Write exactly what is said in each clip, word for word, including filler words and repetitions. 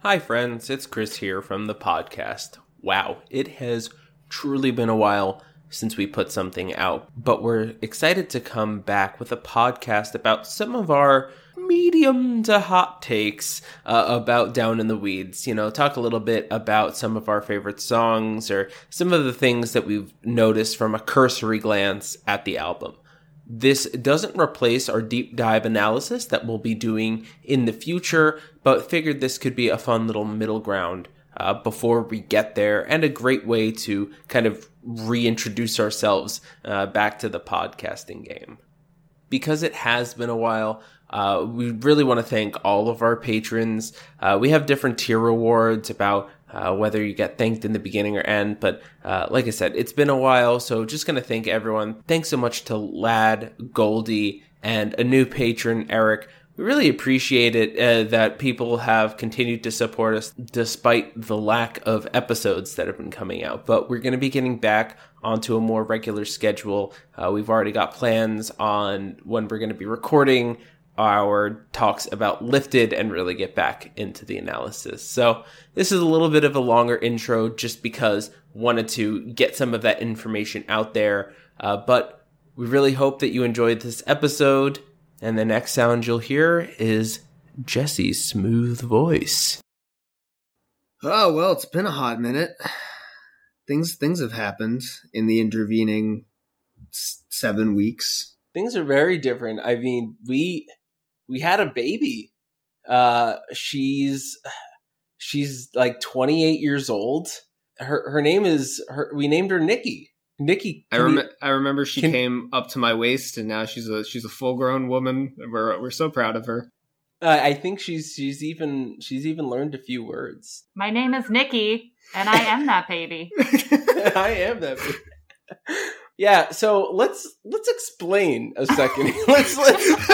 Hi friends, it's Chris here from the podcast. Wow, it has truly been a while since we put something out, but we're excited to come back with a podcast about some of our medium to hot takes uh, about Down in the Weeds. You know, talk a little bit about some of our favorite songs or some of the things that we've noticed from a cursory glance at the album. This doesn't replace our deep dive analysis that we'll be doing in the future, but figured this could be a fun little middle ground uh, before we get there, and a great way to kind of reintroduce ourselves uh, back to the podcasting game. Because it has been a while, uh, we really want to thank all of our patrons. Uh, we have different tier rewards about Uh, whether you get thanked in the beginning or end. But uh, like I said, it's been a while, so just going to thank everyone. Thanks so much to Lad, Goldie, and a new patron, Eric. We really appreciate it uh, that people have continued to support us despite the lack of episodes that have been coming out. But we're going to be getting back onto a more regular schedule. Uh, we've already got plans on when we're going to be recording our talks about Lifted and really get back into the analysis. So this is a little bit of a longer intro just because wanted to get some of that information out there. Uh, but we really hope that you enjoyed this episode. And the next sound you'll hear is Jesse's smooth voice. Oh, well, it's been a hot minute. Things things have happened in the intervening s- seven weeks. Things are very different. I mean, we... We had a baby. Uh, she's she's like twenty-eight years old. Her her name is her. We named her Nikki. Nikki. I rem- I remember she can, came up to my waist, and now she's a she's a full grown woman. We're we're so proud of her. Uh, I think she's she's even she's even learned a few words. My name is Nikki, and I am that baby. I am that baby. Yeah, so let's let's explain a second. let's let's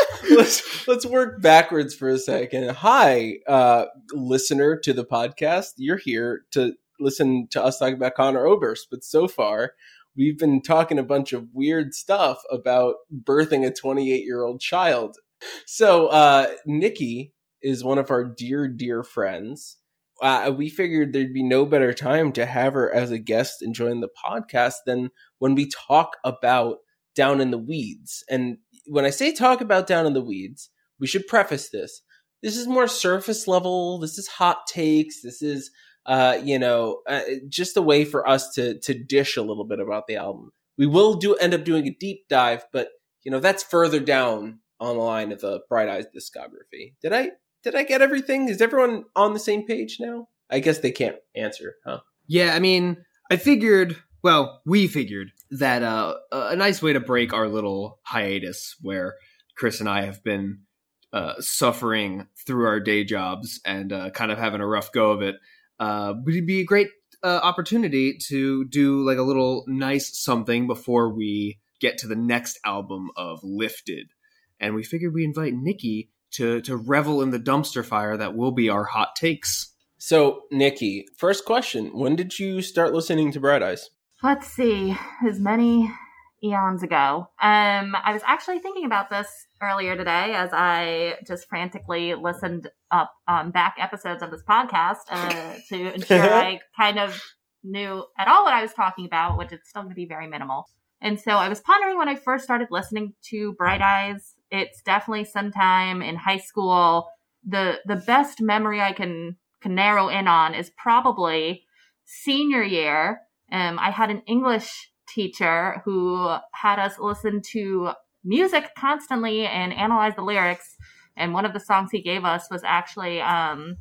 let's let's work backwards for a second. Hi, uh, listener to the podcast. You're here to listen to us talk about Conor Oberst, but so far we've been talking a bunch of weird stuff about birthing a twenty-eight-year-old child. So uh, Nikki is one of our dear, dear friends. Uh, we figured there'd be no better time to have her as a guest and join the podcast than when we talk about Down in the Weeds. And when I say talk about Down in the Weeds, we should preface this. This is more surface level. This is hot takes. This is, uh, you know, uh, just a way for us to to dish a little bit about the album. We will do end up doing a deep dive, but, you know, that's further down on the line of the Bright Eyes discography. Did I... Did I get everything? Is everyone on the same page now? I guess they can't answer, huh? Yeah, I mean, I figured, well, we figured that uh, a nice way to break our little hiatus where Chris and I have been uh, suffering through our day jobs and uh, kind of having a rough go of it uh, would be a great uh, opportunity to do like a little nice something before we get to the next album of Lifted. And we figured we invite Nikki to to revel in the dumpster fire that will be our hot takes. So, Nikki, first question. When did you start listening to Bright Eyes? Let's see. As many eons ago. Um, I was actually thinking about this earlier today as I just frantically listened up um, back episodes of this podcast uh, to ensure I kind of knew at all what I was talking about, which is still going to be very minimal. And so I was pondering when I first started listening to Bright Eyes. It's definitely sometime in high school. The the best memory I can, can narrow in on is probably senior year. Um, I had an English teacher who had us listen to music constantly and analyze the lyrics. And one of the songs he gave us was actually um,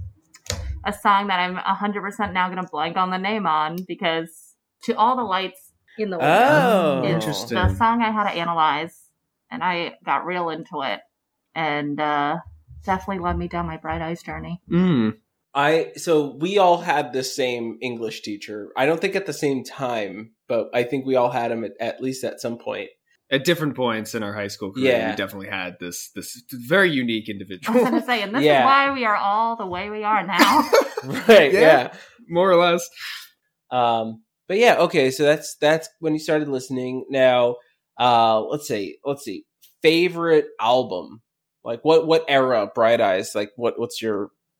a song that I'm one hundred percent now going to blank on the name on, because To All the Lights in the Window Oh, is interesting. the song I had to analyze. And I got real into it, and uh, definitely led me down my Bright Eyes journey. Mm. I so we all had the same English teacher. I don't think at the same time, but I think we all had him at, at least at some point. At different points in our high school career, Yeah. we definitely had this this very unique I was individual. going to say, and this Yeah. is why we are all the way we are now. Right, Yeah. yeah. More or less. Um, but yeah, okay, so that's that's when you started listening. Now, uh, let's see, let's see. Favorite album? Like what what era? Bright Eyes. Like what what's your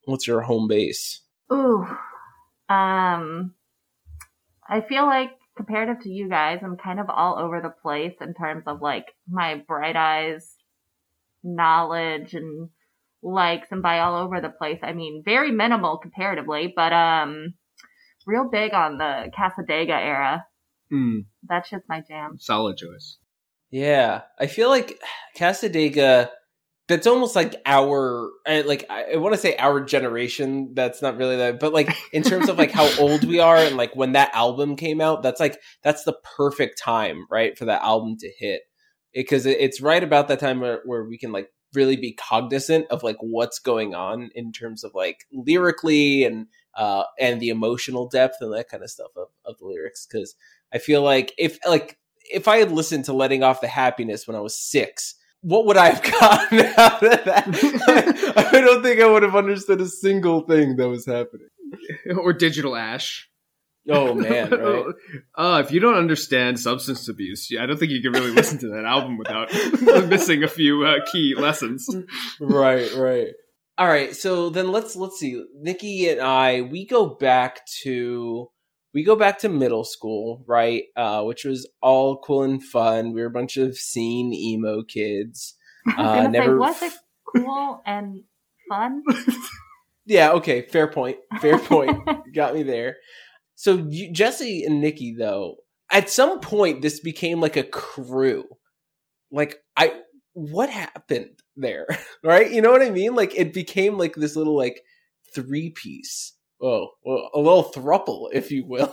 what's your home base? Ooh. Um, I feel like comparative to you guys, I'm kind of all over the place in terms of like my Bright Eyes knowledge and likes and by all over the place. I mean, very minimal comparatively, but um, real big on the Cassadaga era. Mm, That's just my jam. solid choice. Yeah, I feel like Cassadaga, that's almost like our, I- like, I want to say our generation. That's not really that, but like in terms of like how old we are and like when that album came out, that's like, that's the perfect time, right, for that album to hit. Because it, it's right about that time where, where we can like really be cognizant of like what's going on in terms of like lyrically and, uh, and the emotional depth and that kind of stuff of, of the lyrics. Because I feel like if, like, if I had listened to Letting Off the Happiness when I was six, what would I have gotten out of that? I, I don't think I would have understood a single thing that was happening. Or Digital Ash. Oh, man, right? Uh, if you don't understand substance abuse, I don't think you can really listen to that album without missing a few uh, key lessons. Right, right. All right, so then let's let's see. Nikki and I, we go back to we go back to middle school, right? Uh, which was all cool and fun. We were a bunch of scene emo kids. I was Uh, gonna never say, was it cool and fun? Yeah, okay, fair point. Fair point. You got me there. So you, Jesse and Nikki, though, at some point this became like a crew. Like, I, what happened there? Right? You know what I mean? Like, it became like this little like three piece. Oh, well, a little thruple, if you will.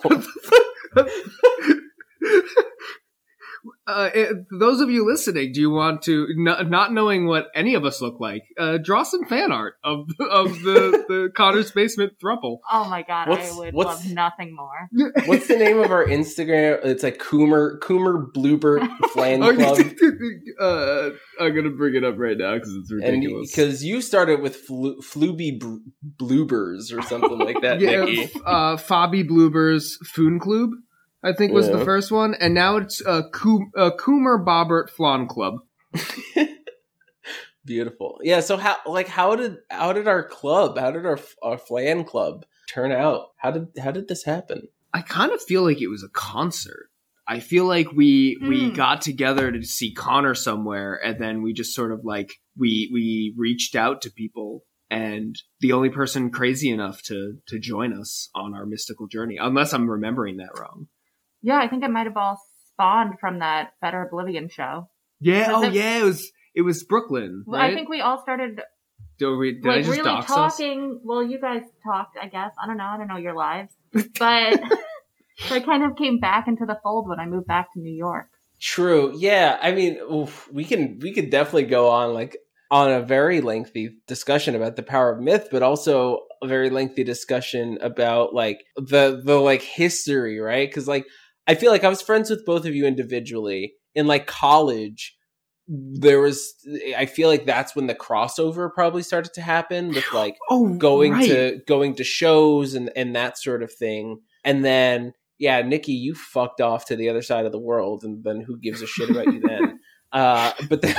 Uh, it, those of you listening, do you want to, n- not knowing what any of us look like, uh, draw some fan art of of the, the Connor's Basement thruple? Oh my god, What's- I would what's- love nothing more. What's the name of our Instagram? It's like Coomer Coomer Bluebird Flan Oh, Club. uh, I'm gonna bring it up right now because it's And ridiculous. because you started with flu, Fluby Br- Bloobers or something like that, Yeah, Nikki. f- uh, Fabi Blueber's Foon Club, I think was Yeah. the first one, and now it's uh, Coom- uh, Coomer Bobbert Flan Club. Beautiful. Yeah. So how, like, how did how did our club, how did our our Flan Club turn out? How did how did this happen? I kind of feel like it was a concert. I feel like we we Hmm. got together to see Connor somewhere, and then we just sort of like we we reached out to people, and the only person crazy enough to to join us on our mystical journey, unless I'm remembering that wrong. Yeah, I think it might have all spawned from that Better Oblivion show. Yeah. Was Oh, it- yeah. It was it was Brooklyn, Well, right? I think we all started Did, we, did I like just really dox us? talking. Well, you guys talked, I guess. I don't know. I don't know your lives, but so I kind of came back into the fold when I moved back to New York. True. Yeah. I mean, oof, we can we could definitely go on like on a very lengthy discussion about the power of myth, but also a very lengthy discussion about like the the like history, right? Because like I feel like I was friends with both of you individually in like college. There was, I feel like that's when the crossover probably started to happen with like Oh, going right. to going to shows and and that sort of thing. And then yeah, Nikki, you fucked off to the other side of the world, and then who gives a shit about you then? Uh, but then.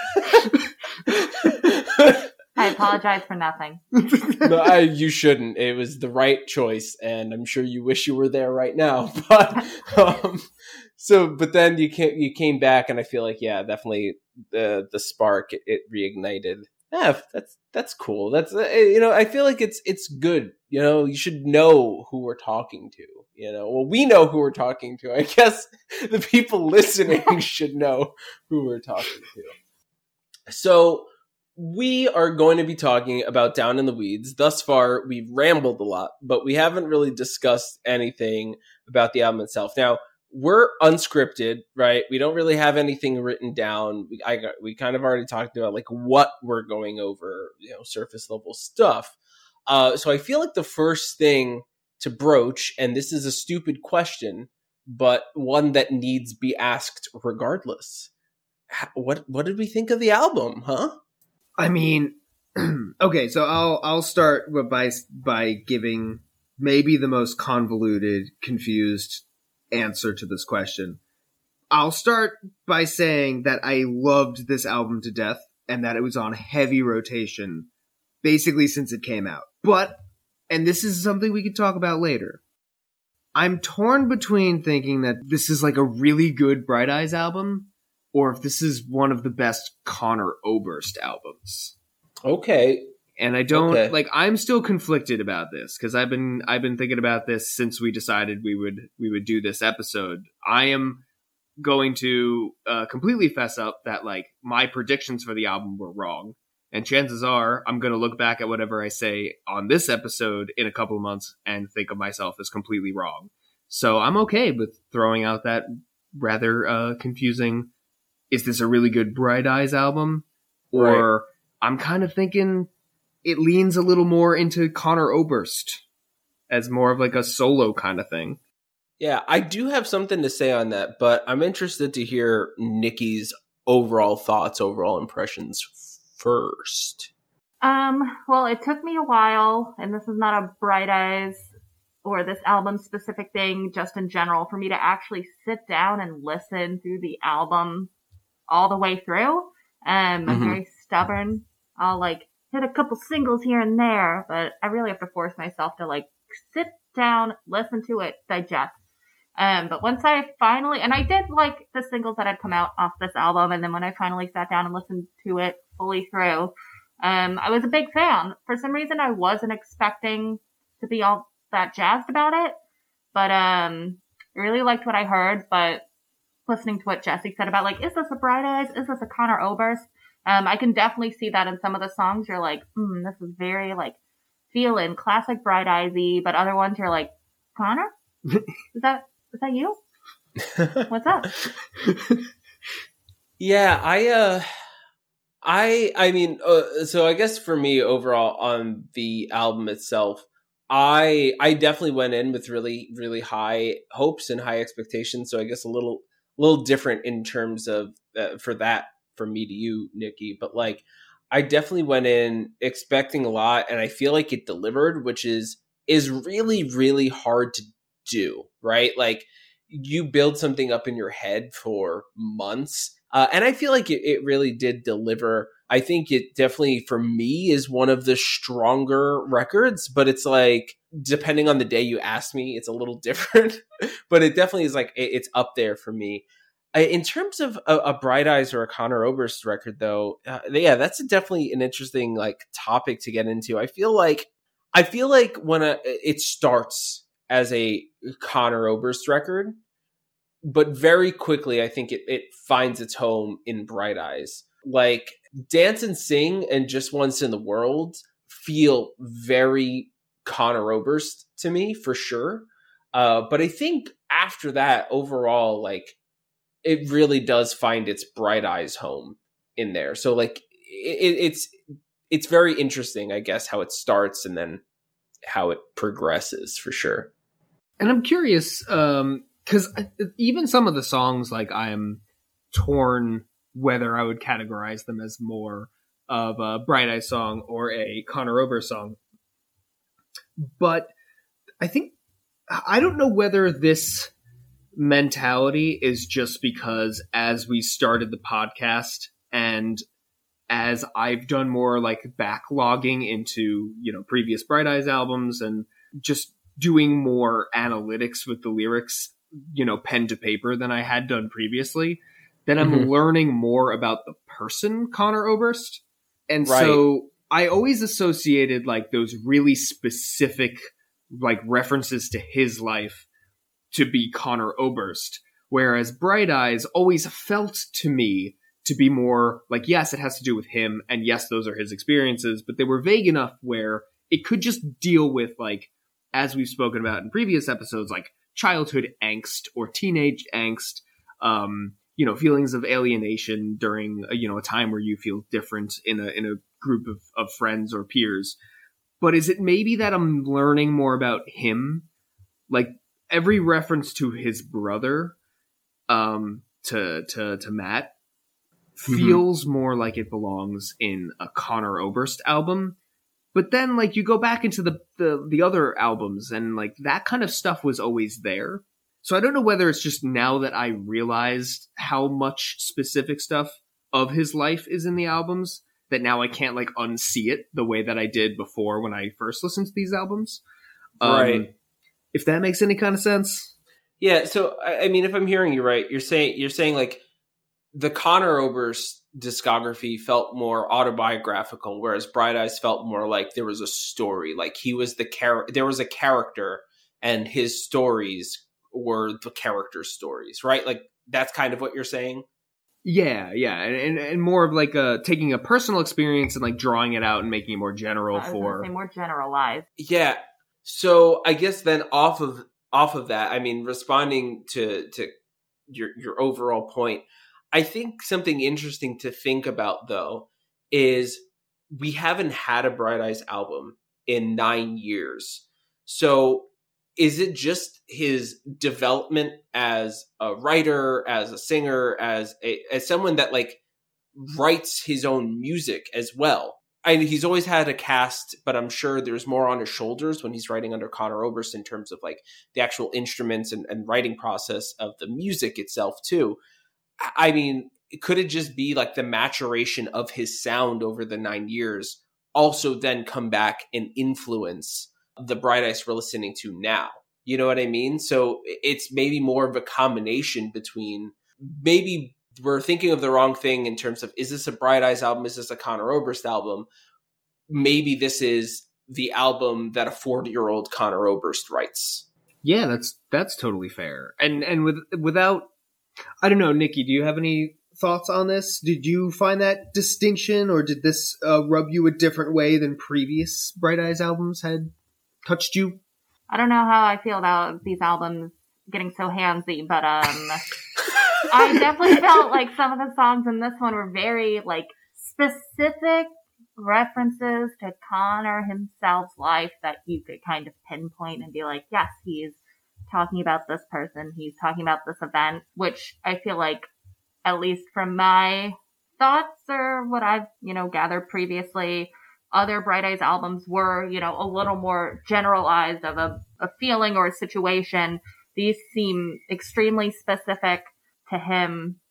I apologize for nothing. No, I, you shouldn't. It was the right choice, and I'm sure you wish you were there right now. But um, so, but then you came, you came back, and I feel like yeah, definitely the the spark it, it reignited. Yeah, that's that's cool. That's uh, you know, I feel like it's it's good. You know, you should know who we're talking to. You know, well, we know who we're talking to. I guess the people listening should know who we're talking to. So. We are going to be talking about Down in the Weeds. Thus far, we've rambled a lot, but we haven't really discussed anything about the album itself. Now, we're unscripted, right? We don't really have anything written down. We, I got, we kind of already talked about like what we're going over, you know, surface level stuff. Uh, so I feel like the first thing to broach, and this is a stupid question, but one that needs be asked regardless. What what did we think of the album, huh? I mean, okay, so I'll I'll start by by giving maybe the most convoluted, confused answer to this question. I'll start by saying that I loved this album to death and that it was on heavy rotation basically since it came out. But, and this is something we could talk about later, I'm torn between thinking that this is like a really good Bright Eyes album, or if this is one of the best Conor Oberst albums. Okay. And I don't okay. like. I'm still conflicted about this because I've been I've been thinking about this since we decided we would we would do this episode. I am going to uh, completely fess up that like my predictions for the album were wrong, and chances are I'm going to look back at whatever I say on this episode in a couple of months and think of myself as completely wrong. So I'm okay with throwing out that rather uh, confusing. Is this a really good Bright Eyes album, or right. I'm kind of thinking it leans a little more into Conor Oberst as more of like a solo kind of thing. Yeah, I do have something to say on that, but I'm interested to hear Nikki's overall thoughts, overall impressions first. Um, well, it took me a while, and this is not a Bright Eyes or this album specific thing, just in general, for me to actually sit down and listen through the album all the way through. Um, I'm mm-hmm. very stubborn. I'll like hit a couple singles here and there, but I really have to force myself to like sit down, listen to it, digest. Um, but once I finally, and I did like the singles that had come out off this album, and then when I finally sat down and listened to it fully through, um, I was a big fan. For some reason, I wasn't expecting to be all that jazzed about it, but um, I really liked what I heard. But listening to what Jesse said about like, is this a Bright Eyes? Is this a Conor Oberst? Um, I can definitely see that in some of the songs. You're like, hmm, this is very like feeling classic Bright Eyes-y, but other ones you're like, Conor? Is that is that you? What's up? Yeah, I uh I I mean uh, so I guess for me overall on the album itself, I I definitely went in with really really high hopes and high expectations, so I guess a little little different in terms of uh, for that from me to you, Nikki, but like I definitely went in expecting a lot, and I feel like it delivered, which is is really really hard to do, right? Like you build something up in your head for months, uh, and I feel like it, it really did deliver. I think it definitely for me is one of the stronger records, but it's like depending on the day you ask me, it's a little different, but it definitely is like it, it's up there for me. In terms of a, a Bright Eyes or a Conor Oberst record, though, uh, yeah, that's definitely an interesting like topic to get into. I feel like I feel like when a, it starts as a Conor Oberst record, but very quickly, I think it, it finds its home in Bright Eyes. Like Dance and Sing and Just Once in the World feel very Conor Oberst to me for sure. Uh, but I think after that, overall, like, it really does find its Bright Eyes home in there. So like it, it's it's very interesting, I guess, how it starts and then how it progresses for sure. And I'm curious, um, because even some of the songs, like I'm torn whether I would categorize them as more of a Bright Eyes song or a Conor Oberst song. But I think I don't know whether this mentality is just because as we started the podcast and as I've done more like backlogging into, you know, previous Bright Eyes albums and just doing more analytics with the lyrics, you know, pen to paper than I had done previously, then I'm mm-hmm. learning more about the person Conor Oberst. And right. so I always associated like those really specific like references to his life to be Conor Oberst, whereas Bright Eyes always felt to me to be more like, yes, it has to do with him, and yes, those are his experiences, but they were vague enough where it could just deal with, like, as we've spoken about in previous episodes, like childhood angst or teenage angst, um, you know, feelings of alienation during, a, you know, a time where you feel different in a in a group of, of friends or peers. But is it maybe that I'm learning more about him? Like, every reference to his brother, um, to to to Matt, feels mm-hmm. more like it belongs in a Conor Oberst album. But then, like, you go back into the, the the other albums, and like that kind of stuff was always there. So I don't know whether it's just now that I realized how much specific stuff of his life is in the albums that now I can't like unsee it the way that I did before when I first listened to these albums. Um, Right. If that makes any kind of sense. Yeah. So, I I mean, if I'm hearing you right, you're saying, you're saying like the Conor Oberst discography felt more autobiographical, whereas Bright Eyes felt more like there was a story, like he was the char- there was a character and his stories were the character stories, right? Like that's kind of what you're saying. Yeah, yeah, and, and and more of like a taking a personal experience and like drawing it out and making it more general I was gonna for say more generalized. Yeah. So I guess then off of off of that, I mean, responding to to your your overall point, I think something interesting to think about though is we haven't had a Bright Eyes album in nine years. So is it just his development as a writer, as a singer, as a, as someone that like writes his own music as well? I mean, he's always had a cast, but I'm sure there's more on his shoulders when he's writing under Conor Oberst in terms of like the actual instruments and, and writing process of the music itself too. I mean, could it just be like the maturation of his sound over the nine years also then come back and influence the Bright Eyes we're listening to now? You know what I mean? So it's maybe more of a combination between, maybe we're thinking of the wrong thing in terms of, is this a Bright Eyes album? Is this a Conor Oberst album? Maybe this is the album that a forty-year-old Conor Oberst writes. Yeah, that's that's totally fair. And and with without, I don't know, Nikki, do you have any thoughts on this? Did you find that distinction, or did this uh, rub you a different way than previous Bright Eyes albums had touched you? I don't know how I feel about these albums getting so handsy, but um, I definitely felt like some of the songs in this one were very like specific references to Conor himself's life that you could kind of pinpoint and be like, yes, he's talking about this person, he's talking about this event, which I feel like, at least from my thoughts or what I've, you know, gathered previously, other Bright Eyes albums were, you know, a little more generalized of a, a feeling or a situation. These seem extremely specific to him.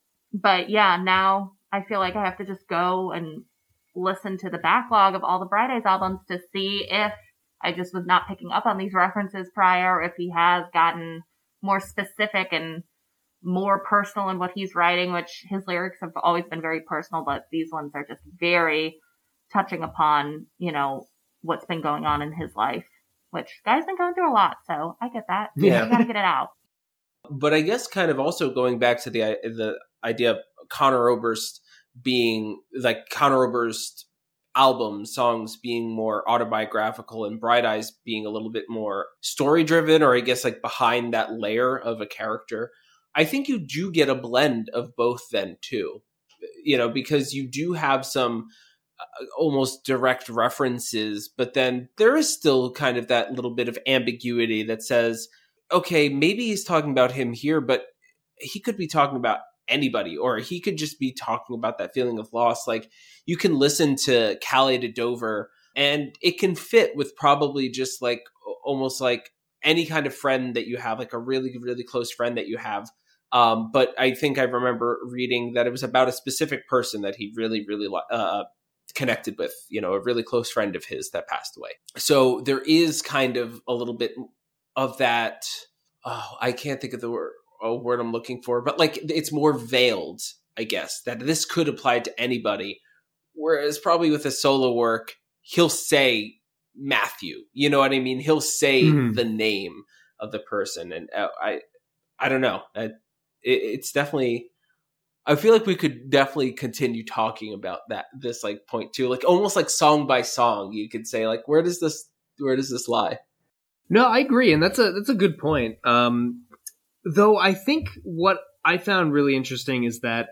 But yeah, now I feel like I have to just go and listen to the backlog of all the Bright Eyes albums to see if I just was not picking up on these references prior, if he has gotten more specific and more personal in what he's writing, which his lyrics have always been very personal, but these ones are just very touching upon, you know, what's been going on in his life, which guy's been going through a lot, so I get that. Yeah. You gotta get it out. But I guess kind of also going back to the the idea of Conor Oberst being like Conor Oberst albums, songs being more autobiographical and Bright Eyes being a little bit more story driven, or I guess like behind that layer of a character. I think you do get a blend of both then too, you know, because you do have some uh, almost direct references, but then there is still kind of that little bit of ambiguity that says, okay, maybe he's talking about him here, but he could be talking about anybody, or he could just be talking about that feeling of loss. Like you can listen to Calais to Dover and it can fit with probably just like almost like any kind of friend that you have, like a really, really close friend that you have. Um, but I think I remember reading that it was about a specific person that he really, really uh, connected with, you know, a really close friend of his that passed away. So there is kind of a little bit of that. Oh, I can't think of the word, oh, word I'm looking for, but like it's more veiled, I guess, that this could apply to anybody. Whereas probably with a solo work, he'll say Matthew, you know what I mean? He'll say mm-hmm. the name of the person. And uh, I, I don't know. I, it, it's definitely, I feel like we could definitely continue talking about that, this like point too, like almost like song by song, you could say like, where does this, where does this lie? No, I agree. And that's a, that's a good point. Um, though I think what I found really interesting is that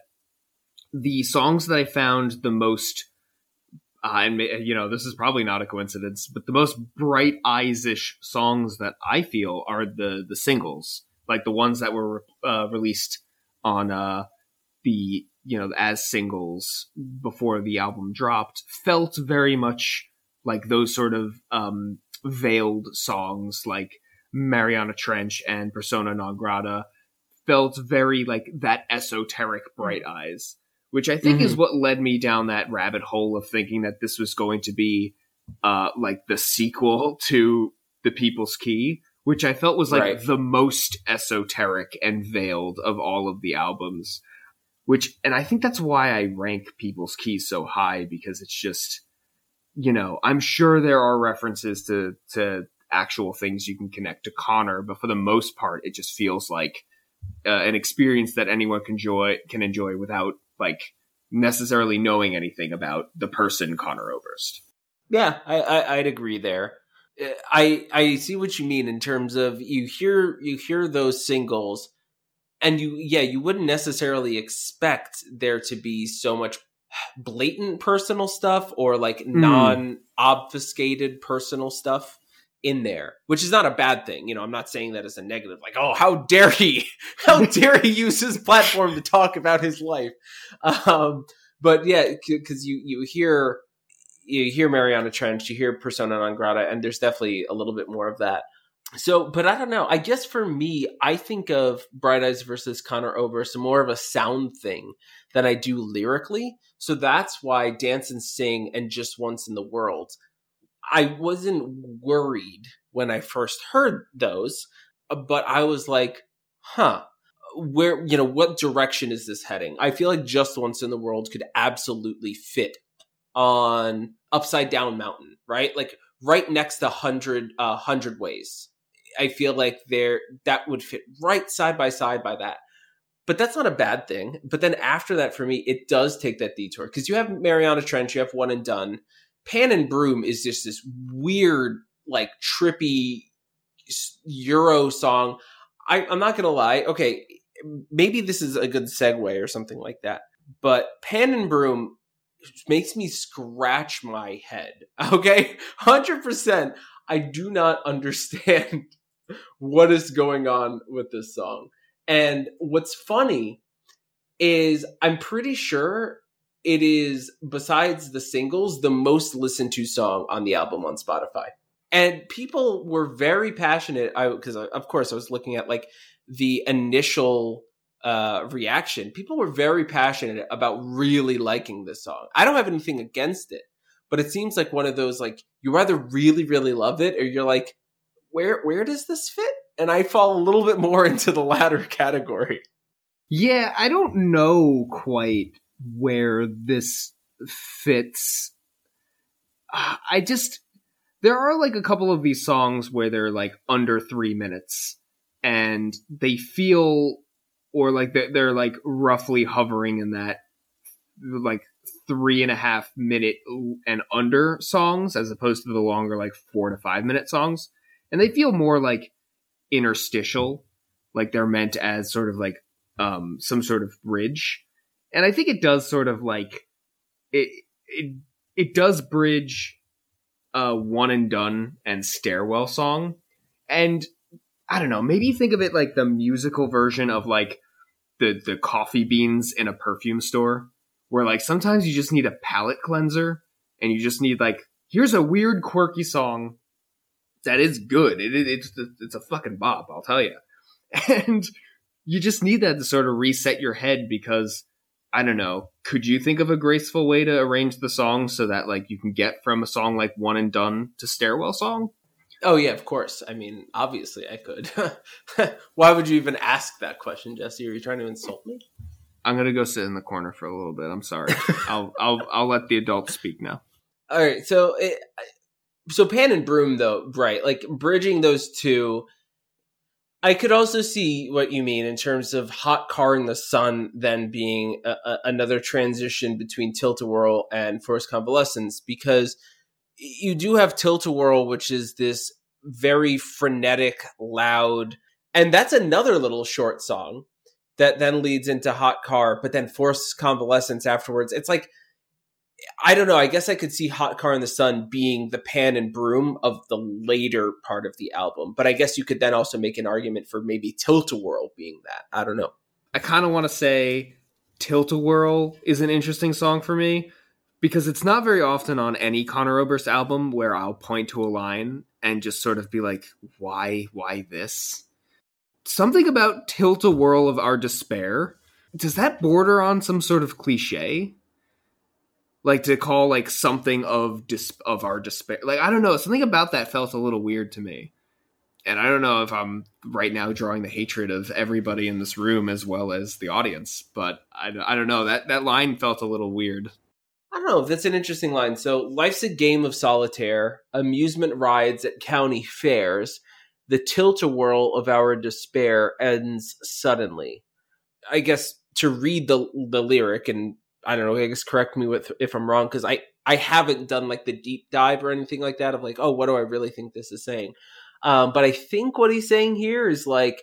the songs that I found the most, uh, and you know, this is probably not a coincidence, but the most Bright Eyes-ish songs that I feel are the, the singles, like the ones that were uh, released on uh, the, you know, as singles before the album dropped, felt very much like those sort of um, veiled songs like Mariana Trench and Persona Non Grata felt very like that esoteric Bright Eyes, which I think Mm-hmm. is what led me down that rabbit hole of thinking that this was going to be uh, like the sequel to The People's Key, which I felt was like Right. the most esoteric and veiled of all of the albums. Which, and I think that's why I rank People's Key so high, because it's just, you know, I'm sure there are references to to actual things you can connect to Connor, but for the most part, it just feels like uh, an experience that anyone can enjoy can enjoy without like necessarily knowing anything about the person Connor Oberst. Yeah, I, I I'd agree there. I I see what you mean in terms of you hear you hear those singles, and you yeah you wouldn't necessarily expect there to be so much blatant personal stuff or like Mm. non-obfuscated personal stuff in there, which is not a bad thing. You know, I'm not saying that as a negative, like, oh, how dare he, how dare he use his platform to talk about his life. Um, but yeah, because you, you hear, you hear Mariana Trench, you hear Persona non grata, and there's definitely a little bit more of that. So, but I don't know. I guess for me, I think of Bright Eyes versus Connor Oberst more of a sound thing than I do lyrically. So that's why Dance and Sing and Just Once in the World, I wasn't worried when I first heard those, but I was like, huh, where, you know, what direction is this heading? I feel like Just Once in the World could absolutely fit on Upside Down Mountain, right? Like right next to Hundred, uh, Hundred Ways. I feel like there that would fit right side by side by that. But that's not a bad thing. But then after that, for me, it does take that detour. Because you have Mariana Trench, you have One and Done. Pan and Broom is just this weird, like, trippy Euro song. I, I'm not going to lie. Okay, maybe this is a good segue or something like that. But Pan and Broom makes me scratch my head. Okay? one hundred percent. I do not understand what is going on with this song. And what's funny is I'm pretty sure it is, besides the singles, the most listened to song on the album on Spotify. And people were very passionate. I, because of course I was looking at like the initial uh, reaction. People were very passionate about really liking this song. I don't have anything against it, but it seems like one of those, like, you either really, really love it or you're like, where, where does this fit? And I fall a little bit more into the latter category. Yeah, I don't know quite where this fits. I just, there are like a couple of these songs where they're like under three minutes and they feel, or like they're, they're like roughly hovering in that like three and a half minute and under songs as opposed to the longer like four to five minute songs. And they feel more like interstitial, like they're meant as sort of like um, some sort of bridge. And I think it does sort of like it it it does bridge uh, One and Done and Stairwell Song. And I don't know, maybe think of it like the musical version of like the the coffee beans in a perfume store, where like sometimes you just need a palate cleanser and you just need like, here's a weird quirky song that is good. It, it, it's it's a fucking bop, I'll tell you. And you just need that to sort of reset your head because, I don't know, could you think of a graceful way to arrange the song so that like you can get from a song like One and Done to Stairwell Song? Oh yeah, of course. I mean, obviously I could. Why would you even ask that question, Jesse? Are you trying to insult me? I'm gonna go sit in the corner for a little bit. I'm sorry. I'll I'll I'll let the adults speak now. All right, so it, so Pan and Broom though, right? Like bridging those two. I could also see what you mean in terms of Hot Car in the Sun then being a, a, another transition between Tilt-A-Whirl and Forced Convalescence, because you do have Tilt-A-Whirl, which is this very frenetic, loud, and that's another little short song that then leads into Hot Car, but then Forced Convalescence afterwards. It's like, I don't know, I guess I could see Hot Car in the Sun being the Pan and Broom of the later part of the album. But I guess you could then also make an argument for maybe Tilt-A-Whirl being that. I don't know. I kind of want to say Tilt-A-Whirl is an interesting song for me because it's not very often on any Connor Oberst album where I'll point to a line and just sort of be like, why, why this? Something about Tilt-A-Whirl of Our Despair does that border on some sort of cliche? Like to call like something of dis- of our despair. Like, I don't know. Something about that felt a little weird to me. And I don't know if I'm right now drawing the hatred of everybody in this room as well as the audience. But I, I don't know. That, that line felt a little weird. I don't know. That's an interesting line. So life's a game of solitaire, amusement rides at county fairs. The tilt-a-whirl of our despair ends suddenly. I guess to read the the lyric, and I don't know, I guess correct me with if I'm wrong, because I, I haven't done like the deep dive or anything like that of like, oh, what do I really think this is saying? Um, but I think what he's saying here is like,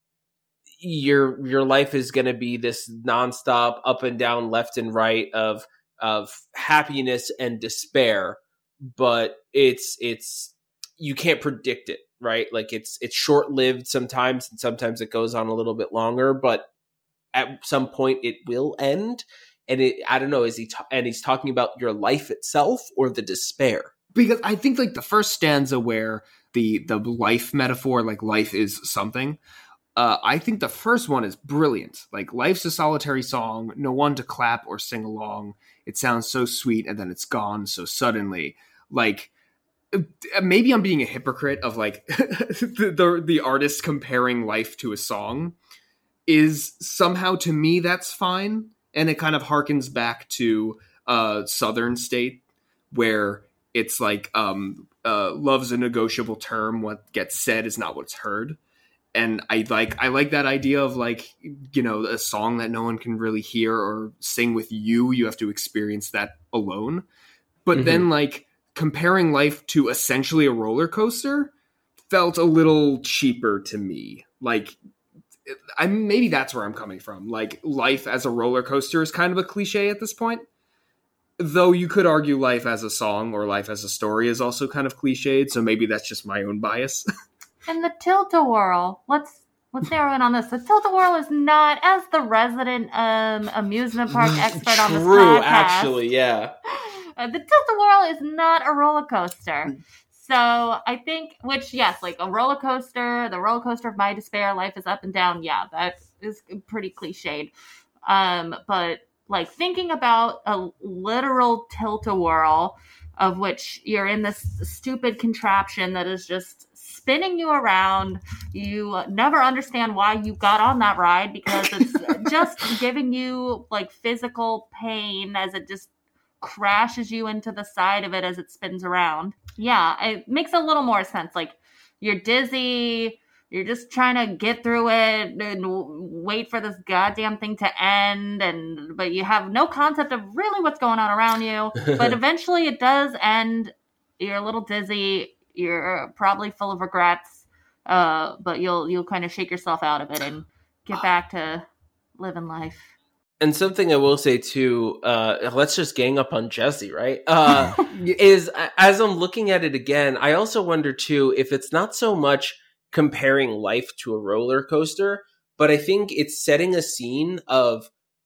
your your life is going to be this nonstop up and down, left and right of of happiness and despair, but it's it's you can't predict it, right? Like it's it's short lived sometimes, and sometimes it goes on a little bit longer, but at some point it will end. And it, I don't know, is he ta- and he's talking about your life itself or the despair? Because I think like the first stanza where the the life metaphor, like life is something, uh, I think the first one is brilliant. Like, life's a solitary song, no one to clap or sing along. It sounds so sweet and then it's gone so suddenly. Like, maybe I'm being a hypocrite of like the, the the artist comparing life to a song. Is somehow, to me, that's fine. And it kind of harkens back to uh, Southern State, where it's like um, uh, love's a negotiable term. What gets said is not what's heard. And I like I like that idea of like, you know, a song that no one can really hear or sing with you. You have to experience that alone. But mm-hmm. then like comparing life to essentially a roller coaster felt a little cheaper to me. Like, I maybe that's where I'm coming from. Like, life as a roller coaster is kind of a cliche at this point. Though you could argue life as a song or life as a story is also kind of cliched. So maybe that's just my own bias. And the tilt-a-whirl, let's let's narrow in on this. The tilt-a-whirl is not, as the resident um, amusement park expert on this podcast. True, actually, yeah. Uh, the tilt-a-whirl is not a roller coaster. So I think, which, yes, like a roller coaster, the roller coaster of my despair, life is up and down. Yeah, that is pretty cliched. Um, but like thinking about a literal tilt-a-whirl of which you're in this stupid contraption that is just spinning you around. You never understand why you got on that ride because it's just giving you like physical pain as it just crashes you into the side of it as it spins around. Yeah, it makes a little more sense. Like, you're dizzy, you're just trying to get through it and wait for this goddamn thing to end, and but you have no concept of really what's going on around you. But eventually it does end. You're a little dizzy, you're probably full of regrets, uh, but you'll you'll kind of shake yourself out of it and get back to living life. And something I will say too, uh, let's just gang up on Jesse, right? Uh, is as I'm looking at it again, I also wonder too if it's not so much comparing life to a roller coaster, but I think it's setting a scene of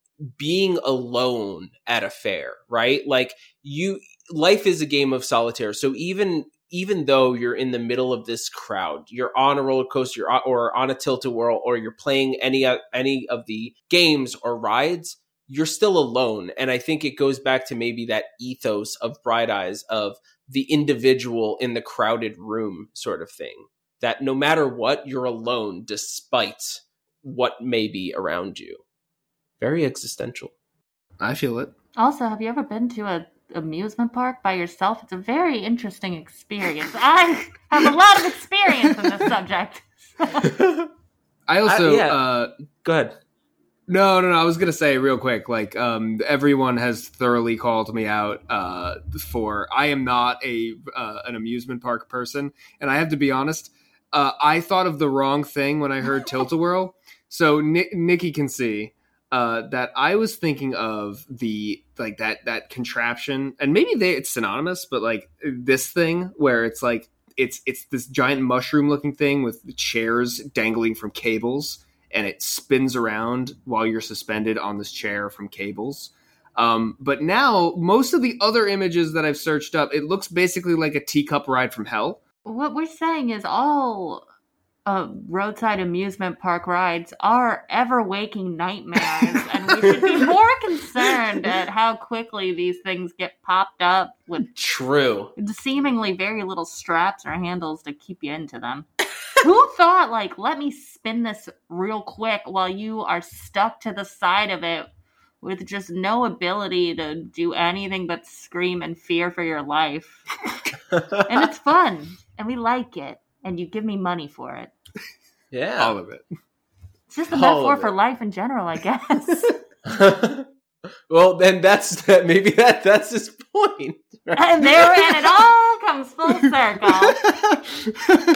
being alone at a fair, right? Like you, life is a game of solitaire. So even even though you're in the middle of this crowd, you're on a roller coaster you're on, or on a tilt-a-whirl, or you're playing any uh, any of the games or rides, you're still alone. And I think it goes back to maybe that ethos of Bright Eyes of the individual in the crowded room sort of thing. That no matter what, you're alone despite what may be around you. Very existential. I feel it. Also, have you ever been to a amusement park by yourself? It's a very interesting experience. I have a lot of experience in this subject. I also uh, yeah. uh go ahead. No, no, no. I was gonna say real quick, like, um, everyone has thoroughly called me out uh, for I am not a uh, an amusement park person, and I have to be honest. Uh, I thought of the wrong thing when I heard tilt-a-whirl. So Ni- Nikki can see uh, that I was thinking of the like that that contraption, and maybe they it's synonymous, but like this thing where it's like it's it's this giant mushroom-looking thing with chairs dangling from cables. And it spins around while you're suspended on this chair from cables. Um, but now, most of the other images that I've searched up, it looks basically like a teacup ride from hell. What we're saying is all uh, roadside amusement park rides are ever-waking nightmares, and we should be more concerned at how quickly these things get popped up with True. seemingly very little straps or handles to keep you into them. Who thought, like, let me spin this real quick while you are stuck to the side of it with just no ability to do anything but scream in fear for your life? And it's fun, and we like it, and you give me money for it. Yeah. All of it. It's just a All metaphor of for it. life in general, I guess. Well, then that's that. Maybe that that's his point. Right? And there, and it all comes full circle.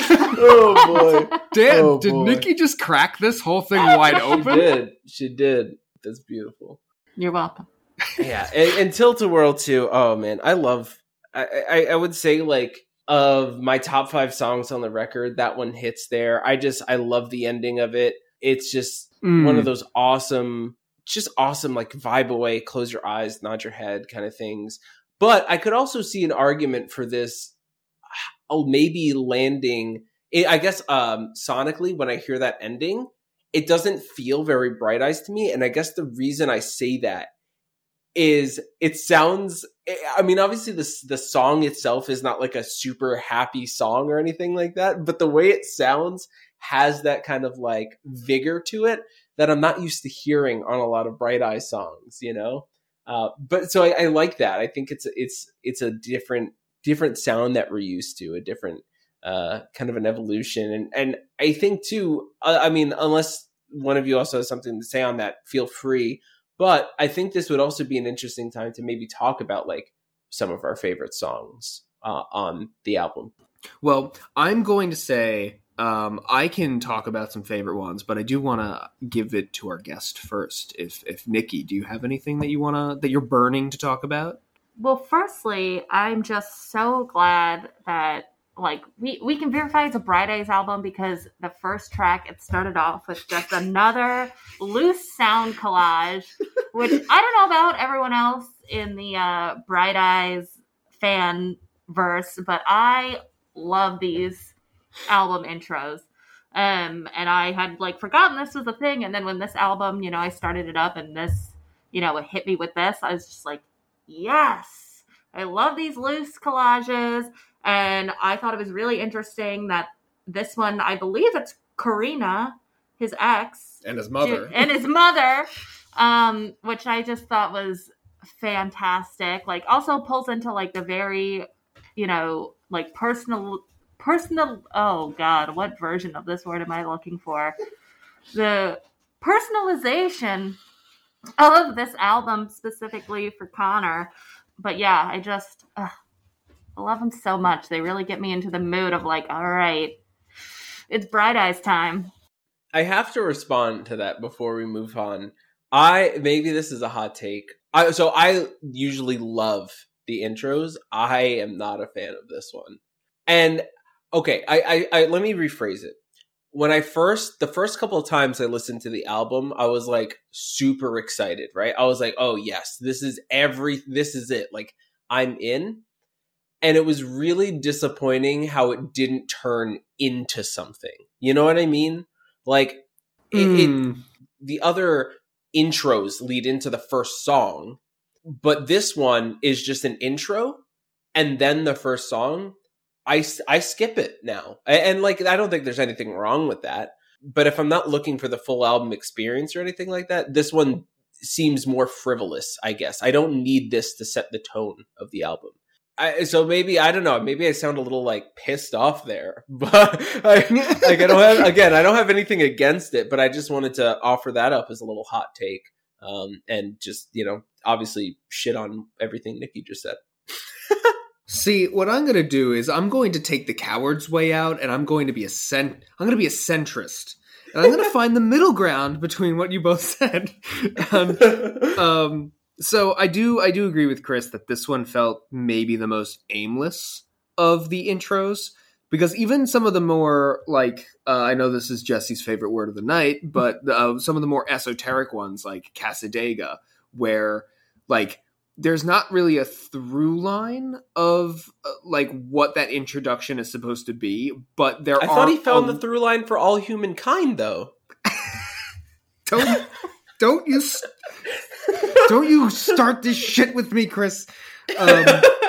Oh boy, Dan, Oh, did boy. Nikki just crack this whole thing wide she open? did. She did. That's beautiful. You're welcome. Yeah, and, and Tilt-A-Whirl too. Oh man, I love. I, I I would say like of my top five songs on the record, that one hits there. I just I love the ending of it. It's just Mm. one of those awesome, just awesome like vibe away, close your eyes, nod your head kind of things. But I could also see an argument for this. Oh, maybe landing. I guess um, sonically, when I hear that ending, it doesn't feel very Bright Eyes to me. And I guess the reason I say that is it sounds, I mean, obviously the, the song itself is not like a super happy song or anything like that, but the way it sounds has that kind of like vigor to it that I'm not used to hearing on a lot of Bright Eyes songs, you know? Uh, but so I, I like that. I think it's, it's, it's a different, different sound that we're used to, a different, uh, kind of an evolution. And, and I think too, uh, I mean, unless one of you also has something to say on that, feel free. But I think this would also be an interesting time to maybe talk about like some of our favorite songs uh, on the album. Well, I'm going to say um, I can talk about some favorite ones, but I do want to give it to our guest first. If if Nikki, do you have anything that you want to that you're burning to talk about? Well, firstly, I'm just so glad that like we, we can verify it's a Bright Eyes album because the first track, it started off with just another loose sound collage, which I don't know about everyone else in the uh, Bright Eyes fan verse, but I love these album intros. Um, and I had like forgotten this was a thing. And then when this album, you know, I started it up and this, you know, it hit me with this, I was just like, yes, I love these loose collages. And I thought it was really interesting that this one, I believe it's Karina, his ex. And his mother. And his mother, um, which I just thought was fantastic. Like, also pulls into, like, the very, you know, like, personal, personal, oh, God, what version of this word am I looking for? The personalization of this album specifically for Connor. But, yeah, I just... Ugh. I love them so much. They really get me into the mood of like, all right, it's Bright Eyes time. I have to respond to that before we move on. I maybe this is a hot take. I, so I usually love the intros. I am not a fan of this one. And okay, I, I, I let me rephrase it. When I first, the first couple of times I listened to the album, I was like super excited, right? I was like, oh yes, this is every, this is it. Like I'm in. And it was really disappointing how it didn't turn into something. You know what I mean? Like, it, Mm. it, the other intros lead into the first song, but this one is just an intro, and then the first song, I, I skip it now. And, and, like, I don't think there's anything wrong with that. But if I'm not looking for the full album experience or anything like that, this one seems more frivolous, I guess. I don't need this to set the tone of the album. I, so maybe, I don't know, maybe I sound a little like pissed off there, but I, like I don't have, again, I don't have anything against it, but I just wanted to offer that up as a little hot take. Um, and just, you know, obviously shit on everything Nikki just said. See, what I'm going to do is I'm going to take the coward's way out and I'm going to be a cent- I'm going to be a centrist. And I'm going to find the middle ground between what you both said. um, um So I do I do agree with Chris that this one felt maybe the most aimless of the intros, because even some of the more like uh, I know this is Jesse's favorite word of the night, but uh, some of the more esoteric ones like Cassadaga, where like there's not really a through line of uh, like what that introduction is supposed to be, but there I are. thought he found um, the through line for all humankind, though. don't don't you don't you start this shit with me, Chris. Um,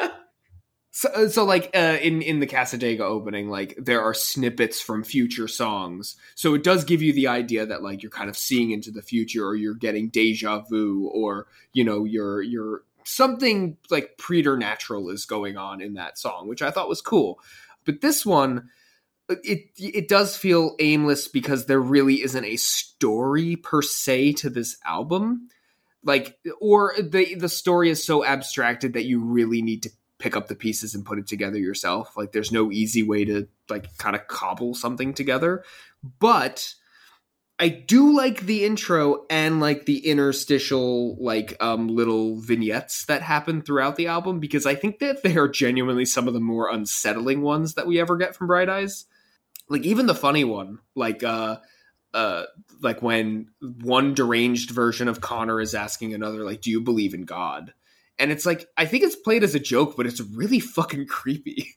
so, so like uh, in in the Cassadaga opening, like there are snippets from future songs, so it does give you the idea that like you're kind of seeing into the future, or you're getting deja vu, or you know you're you're something like preternatural is going on in that song, which I thought was cool. But this one, it it does feel aimless because there really isn't a story per se to this album. Like, or the the story is so abstracted that you really need to pick up the pieces and put it together yourself. Like, there's no easy way to like kind of cobble something together. But I do like the intro and like the interstitial like um, little vignettes that happen throughout the album, because I think that they are genuinely some of the more unsettling ones that we ever get from Bright Eyes. Like even the funny one, like uh, uh, like when one deranged version of Connor is asking another, like, "Do you believe in God?" And it's like, I think it's played as a joke, but it's really fucking creepy,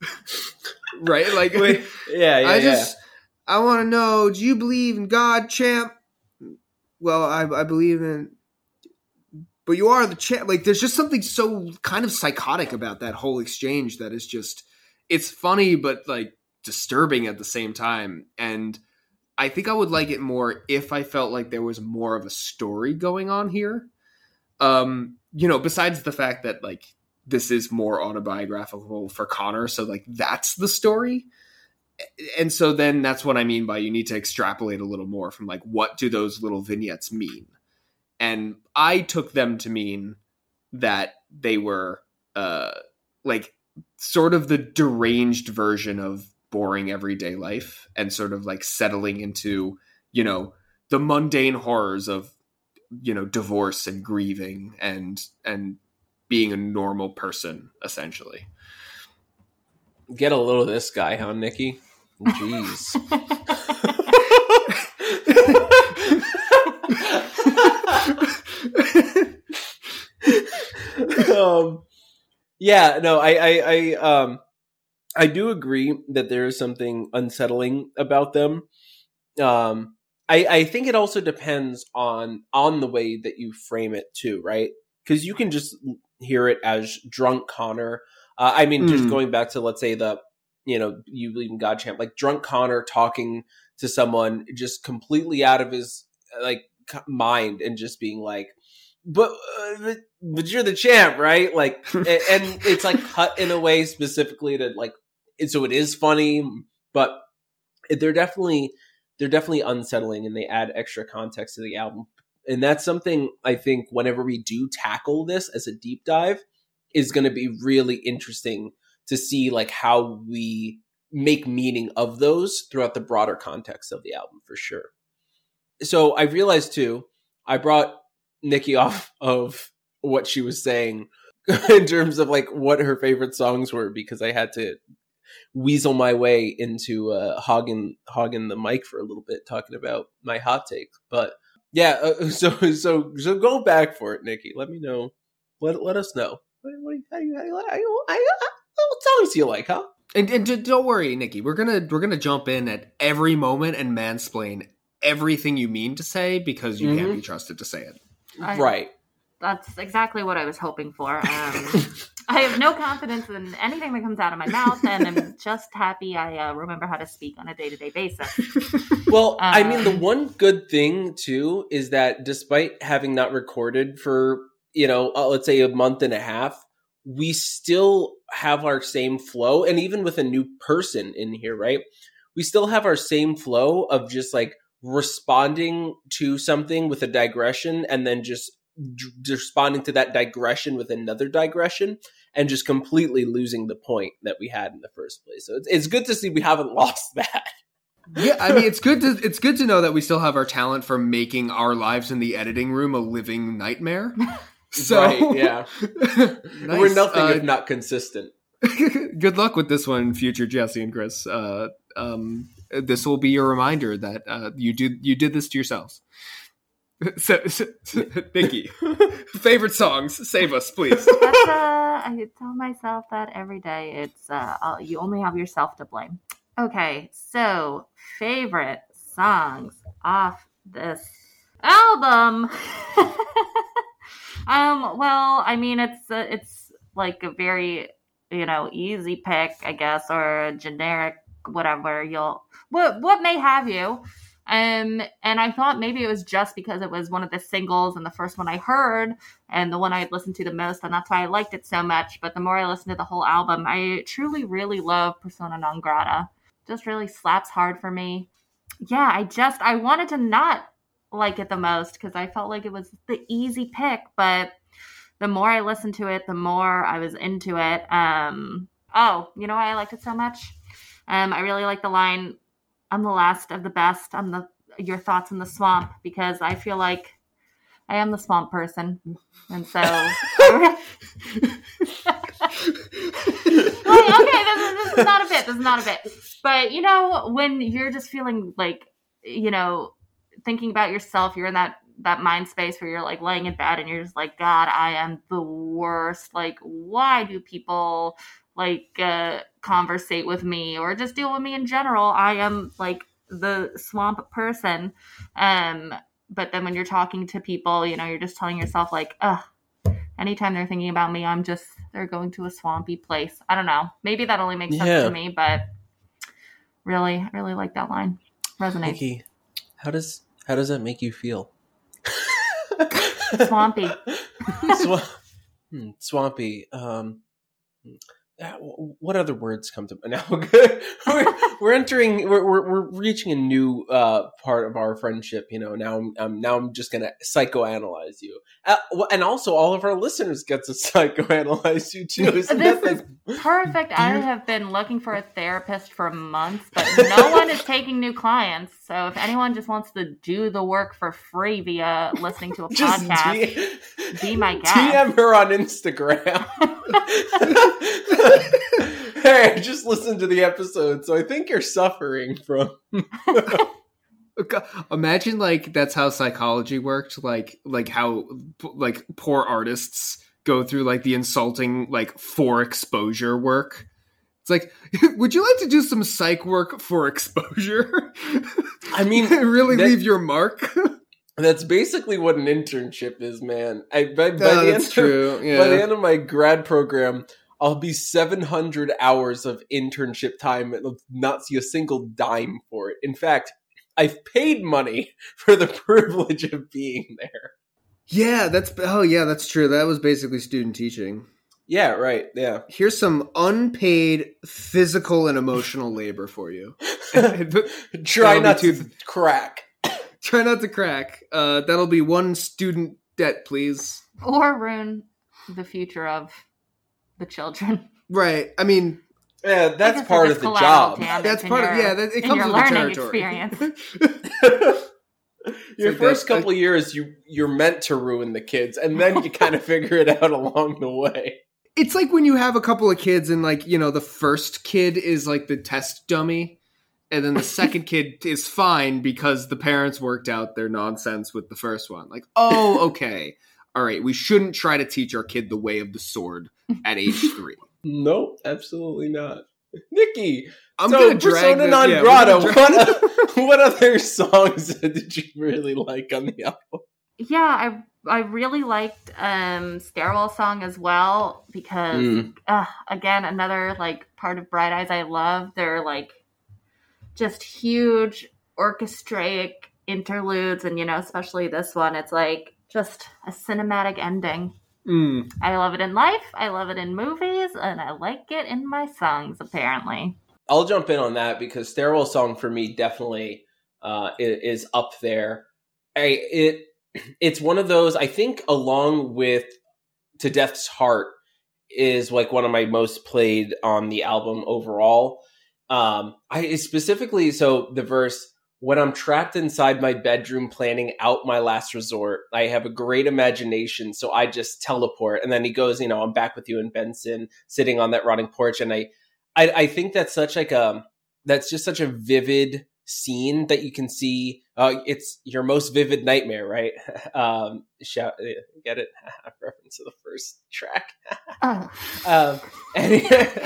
right? Like, Wait, yeah, yeah, I just. yeah. I want to know, do you believe in God, champ? Well, I, I believe in... But you are the champ. Like, there's just something so kind of psychotic about that whole exchange that is just... It's funny, but, like, disturbing at the same time. And I think I would like it more if I felt like there was more of a story going on here. Um, you know, besides the fact that, like, this is more autobiographical for Connor, so, like, that's the story. And so then that's what I mean by you need to extrapolate a little more from like, what do those little vignettes mean? And I took them to mean that they were uh, like sort of the deranged version of boring everyday life and sort of like settling into, you know, the mundane horrors of, you know, divorce and grieving and, and being a normal person, essentially. Get a little of this guy, huh, Nikki? Jeez. um, yeah, no, I, I, I, um, I do agree that there is something unsettling about them. Um, I, I think it also depends on on the way that you frame it too, right? Because you can just hear it as drunk Connor. Uh, I mean, mm. just going back to, let's say, the, you know, you believe in God, champ, like drunk Connor talking to someone just completely out of his like mind and just being like, but, uh, but, but you're the champ, right? Like, and, and it's like cut in a way specifically to like, so it is funny, but they're definitely, they're definitely unsettling and they add extra context to the album. And that's something I think whenever we do tackle this as a deep dive is going to be really interesting to see like how we make meaning of those throughout the broader context of the album, for sure. So I realized too, I brought Nikki off of what she was saying in terms of like what her favorite songs were, because I had to weasel my way into uh, hogging, hogging the mic for a little bit, talking about my hot take. But yeah, uh, so so so go back for it, Nikki. Let me know. Let let us know. What, what, how you, how you, how you, how you, what songs do you like, huh? And, and don't worry, Nikki. We're gonna we're gonna jump in at every moment and mansplain everything you mean to say because you mm-hmm. can't be trusted to say it. I, right. That's exactly what I was hoping for. Um, I have no confidence in anything that comes out of my mouth, and I'm just happy I uh, remember how to speak on a day-to-day basis. Well, um, I mean, the Um, one good thing, too, is that despite having not recorded for, you know, uh, let's say a month and a half, we still have our same flow. And even with a new person in here, right? We still have our same flow of just like responding to something with a digression and then just d- responding to that digression with another digression and just completely losing the point that we had in the first place. So it's, it's good to see we haven't lost that. Yeah, I mean, it's good to it's good to know that we still have our talent for making our lives in the editing room a living nightmare. So, right, yeah. Nice. We're nothing uh, if not consistent. Good luck with this one, future Jesse and Chris. Uh, um, this will be your reminder that uh, you did you did this to yourselves. So, so, so, Nikki, favorite songs, save us, please. That's, uh, I tell myself that every day. It's uh, I'll, you only have yourself to blame. Okay, so favorite songs off this album. um, well, I mean, it's uh, it's like a very, you know, easy pick, I guess, or a generic whatever. You'll what what may have you. Um, and I thought maybe it was just because it was one of the singles and the first one I heard and the one I had listened to the most, and that's why I liked it so much. But the more I listened to the whole album, I truly, really love Persona Non Grata. Just really slaps hard for me. Yeah, I just, I wanted to not like it the most because I felt like it was the easy pick, but the more I listened to it, the more I was into it. Um, oh, you know why I liked it so much? Um, I really like the line, I'm the last of the best. I'm the your thoughts in the swamp, because I feel like I am the swamp person, and so. Wait, okay, this is, this is not a bit. This is not a bit. But you know, when you're just feeling like, you know, thinking about yourself, you're in that that mind space where you're like laying in bed and you're just like, God, I am the worst. Like, why do people like uh conversate with me or just deal with me in general? I am like the swamp person. Um but then when you're talking to people, you know, you're just telling yourself like, ugh, anytime they're thinking about me, I'm just, they're going to a swampy place. I don't know, maybe that only makes Yeah. sense to me, but really I really like that line. Resonates. Nikki, how does how does that make you feel? Swampy. Swa- hmm, swampy. Um Uh, what other words come to now? we're, we're entering, we're, we're we're reaching a new uh, part of our friendship. You know, now I'm, I'm now I'm just gonna psychoanalyze you, uh, and also all of our listeners get to psychoanalyze you too. Isn't This that is like, perfect. I have been looking for a therapist for months, but no one is taking new clients. So if anyone just wants to do the work for free via listening to a just podcast, D- be my guest. D M her on Instagram. Hey, I just listened to the episode, so I think you're suffering from. Imagine like that's how psychology worked. Like like how like poor artists go through like the insulting like for exposure work. It's like, would you like to do some psych work for exposure? I mean, really that- leave your mark. That's basically what an internship is, man. I by, by Oh, the that's end true. Of, Yeah. by the end of my grad program, I'll be seven hundred hours of internship time and not see a single dime for it. In fact, I've paid money for the privilege of being there. Yeah, that's oh yeah, that's true. That was basically student teaching. Yeah, right. Yeah. Here's some unpaid physical and emotional labor for you. Try That'll not be to too- crack. Try not to crack. Uh, that'll be one student debt, please. Or ruin the future of the children. Right. I mean, Yeah, I that's guess part it's of the collateral job. damage that's in part of your- yeah. That, it in comes your with the learning territory. experience. Your like first that- couple years, you you're meant to ruin the kids, and then you kind of figure it out along the way. It's like when you have a couple of kids, and like you know, the first kid is like the test dummy, and then the second kid is fine because the parents worked out their nonsense with the first one. Like, oh, okay, all right, we shouldn't try to teach our kid the way of the sword at age three. Nope, absolutely not. Nikki, I'm so gonna drag Persona the- Non yeah, we're Grata, gonna drag- what, o- what other songs did you really like on the album? Yeah, I I really liked um Stairwell Song as well because Mm. uh, again, another like part of Bright Eyes I love. They're like just huge orchestraic interludes, and you know, especially this one, it's like just a cinematic ending. Mm. I love it in life, I love it in movies, and I like it in my songs, apparently. I'll jump in on that because Stairwell Song for me definitely uh, i- is up there. I it it's one of those, I think, along with To Death's Heart is like one of my most played on the album overall. Um, I specifically, so the verse, when I'm trapped inside my bedroom planning out my last resort, I have a great imagination, so I just teleport. And then he goes, you know, I'm back with you in Benson, sitting on that rotting porch. And I, I, I think that's such like a, that's just such a vivid scene that you can see. Uh, it's your most vivid nightmare, right? um, shout, get it? Reference to the first track. Oh. um, and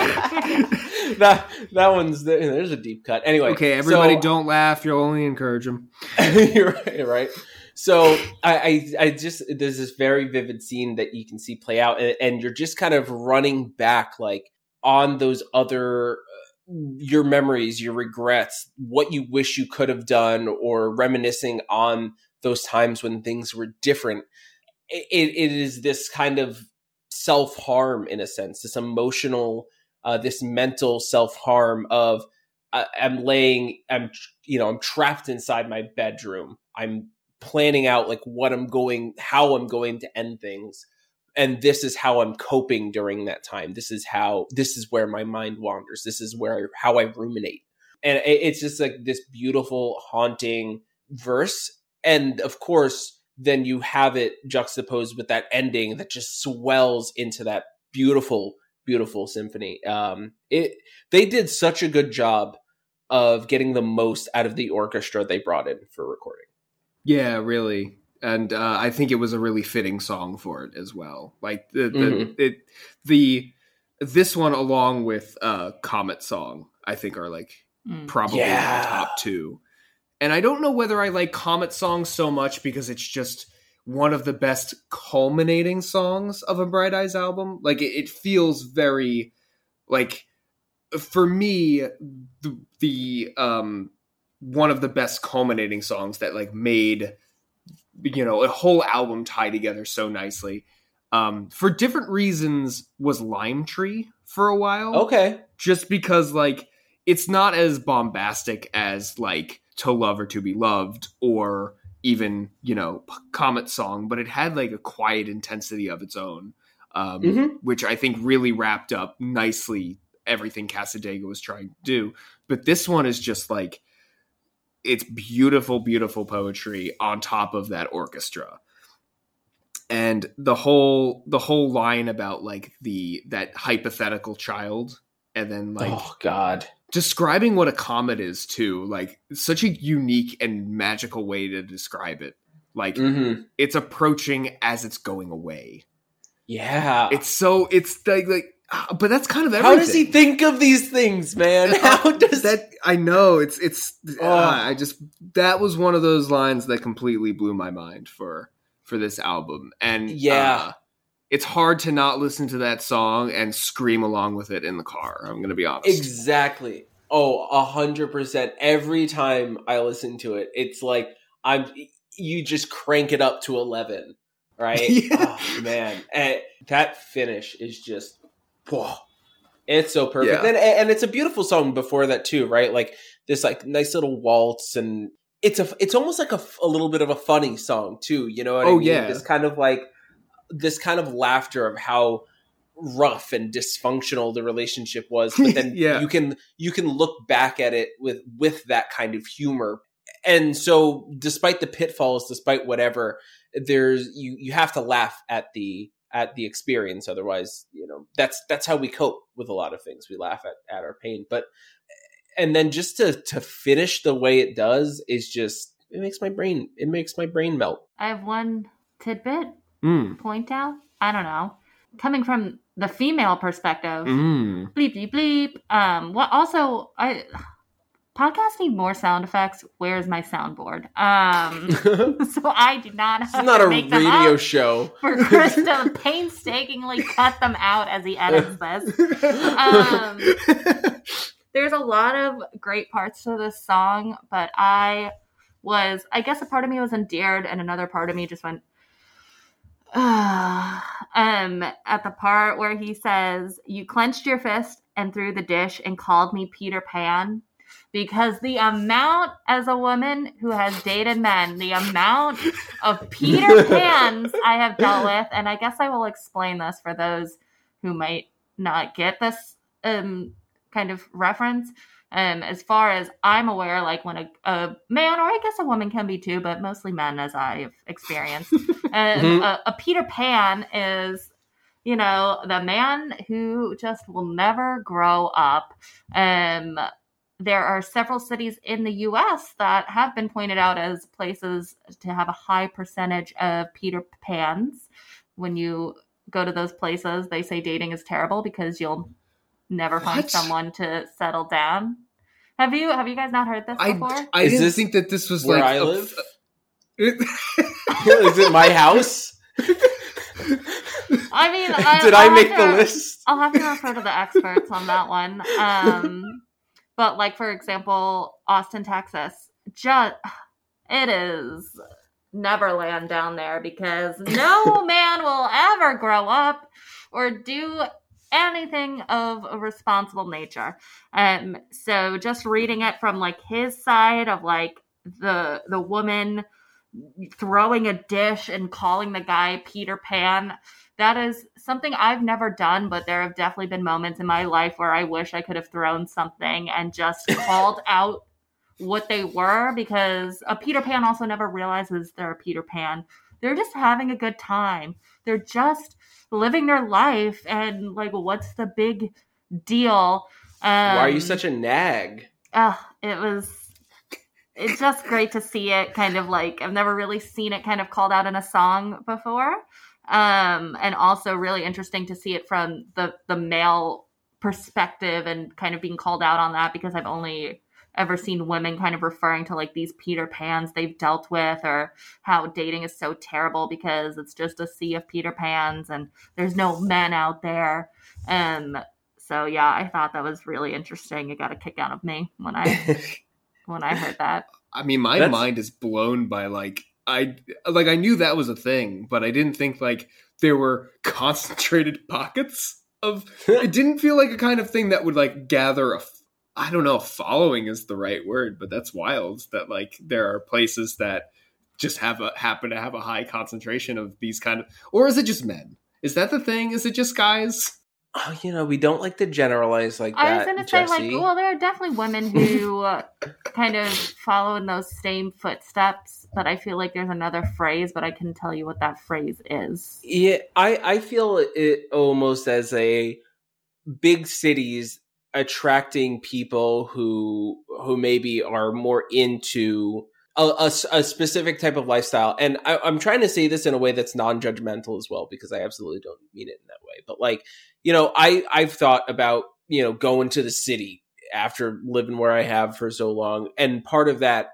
that that one's the, there's a deep cut. Anyway, okay, everybody, so, don't laugh. You'll only encourage them. You're right, right. So I, I, I just there's this very vivid scene that you can see play out, and, and you're just kind of running back, like on those other. Your memories, your regrets, what you wish you could have done, or reminiscing on those times when things were different. It, it is this kind of self-harm in a sense, this emotional, uh, this mental self-harm of uh, I'm laying, I'm, you know, I'm trapped inside my bedroom. I'm planning out like what I'm going, how I'm going to end things. And this is how I'm coping during that time. This is how, this is where my mind wanders. This is where, how I ruminate. And it's just like this beautiful, haunting verse. And of course, then you have it juxtaposed with that ending that just swells into that beautiful, beautiful symphony. Um, it, they did such a good job of getting the most out of the orchestra they brought in for recording. Yeah, really. And uh, I think it was a really fitting song for it as well. Like the the mm-hmm. it the this one along with uh, Comet Song, I think are like mm. probably yeah. the top two. And I don't know whether I like Comet Song so much because it's just one of the best culminating songs of a Bright Eyes album. Like it, it feels very like for me the, the um one of the best culminating songs that like made, you know, a whole album tie together so nicely. Um, for different reasons was Lime Tree for a while. Okay. Just because like, it's not as bombastic as like To Love or To Be Loved or even, you know, Comet Song, but it had like a quiet intensity of its own, um, mm-hmm. which I think really wrapped up nicely everything Cassadaga was trying to do. But this one is just like, it's beautiful, beautiful poetry on top of that orchestra. And the whole, the whole line about like the, that hypothetical child and then like, oh God, describing what a comet is too. Like such a unique and magical way to describe it. Like mm-hmm. it's approaching as it's going away. Yeah. It's so, it's like, like, but that's kind of everything. How does he think of these things, man? How does that? I know it's it's. Oh. Uh, I just that was one of those lines that completely blew my mind for for this album, and yeah, uh, it's hard to not listen to that song and scream along with it in the car. I'm going to be honest. Exactly. Oh, a hundred percent. Every time I listen to it, it's like I'm. You just crank it up to eleven, right? Yeah. Oh man, and that finish is just. Whoa. It's so perfect. Yeah. And, and it's a beautiful song before that too, right? Like this like nice little waltz, and it's a it's almost like a, a little bit of a funny song too, you know what oh, I mean? Yeah. This kind of like this kind of laughter of how rough and dysfunctional the relationship was, but then yeah. you can you can look back at it with with that kind of humor. And so despite the pitfalls, despite whatever, there's you you have to laugh at the at the experience. Otherwise, you know, that's, that's how we cope with a lot of things. We laugh at, at our pain, but, and then just to, to finish the way it does is just, it makes my brain, it makes my brain melt. I have one tidbit mm. point out. I don't know. Coming from the female perspective, mm. bleep, bleep, bleep. Um, what also, I, podcasts need more sound effects. Where's my soundboard? Um, so I did not have it's not to a make them radio up show. For Chris to painstakingly cut them out as he edits this. Um, there's a lot of great parts to this song, but I was, I guess a part of me was endeared and another part of me just went, uh, um, at the part where he says, "You clenched your fist and threw the dish and called me Peter Pan." Because the amount, as a woman who has dated men, the amount of Peter Pans I have dealt with, and I guess I will explain this for those who might not get this um, kind of reference. Um, as far as I'm aware, like when a, a man, or I guess a woman can be too, but mostly men as I've experienced, um, mm-hmm. a, a Peter Pan is, you know, the man who just will never grow up. Um there are several cities in the U S that have been pointed out as places to have a high percentage of Peter Pans. When you go to those places, they say dating is terrible because you'll never find What? someone to settle down. Have you have you guys not heard this before? I, I Is didn't this think that this was where like I a- live? Is it my house? I mean, I, Did I'll I make have the to- list? I'll have to refer to the experts on that one. Um, but like, for example, Austin, Texas, just it is Neverland down there because no man will ever grow up or do anything of a responsible nature. Um, so just reading it from like his side of like the the woman throwing a dish and calling the guy Peter Pan. That is something I've never done, but there have definitely been moments in my life where I wish I could have thrown something and just called out what they were, because a Peter Pan also never realizes they're a Peter Pan. They're just having a good time. They're just living their life, and like, what's the big deal? Um, Why are you such a nag? Uh, it was... It's just great to see it kind of like, I've never really seen it kind of called out in a song before. Um, and also really interesting to see it from the, the male perspective and kind of being called out on that, because I've only ever seen women kind of referring to like these Peter Pans they've dealt with, or how dating is so terrible because it's just a sea of Peter Pans and there's no men out there. Um, so yeah, I thought that was really interesting. It got a kick out of me when I... when I heard that. I mean, my That's- mind is blown by like I like I knew that was a thing, but I didn't think like there were concentrated pockets of. It didn't feel like a kind of thing that would like gather a. I don't know if following is the right word, but that's wild that like there are places that just have a happen to have a high concentration of these kind of. Or is it just men? Is that the thing? Is it just guys? Oh, you know, we don't like to generalize like I was that, going to say, Jesse. like, well, there are definitely women who uh, kind of follow in those same footsteps, but I feel like there's another phrase, but I couldn't tell you what that phrase is. Yeah, I, I feel it almost as a big cities attracting people who who maybe are more into a, a, a specific type of lifestyle. And I, I'm trying to say this in a way that's non-judgmental as well, because I absolutely don't mean it in that way. But like, you know, I, I've thought about, you know, going to the city after living where I have for so long. And part of that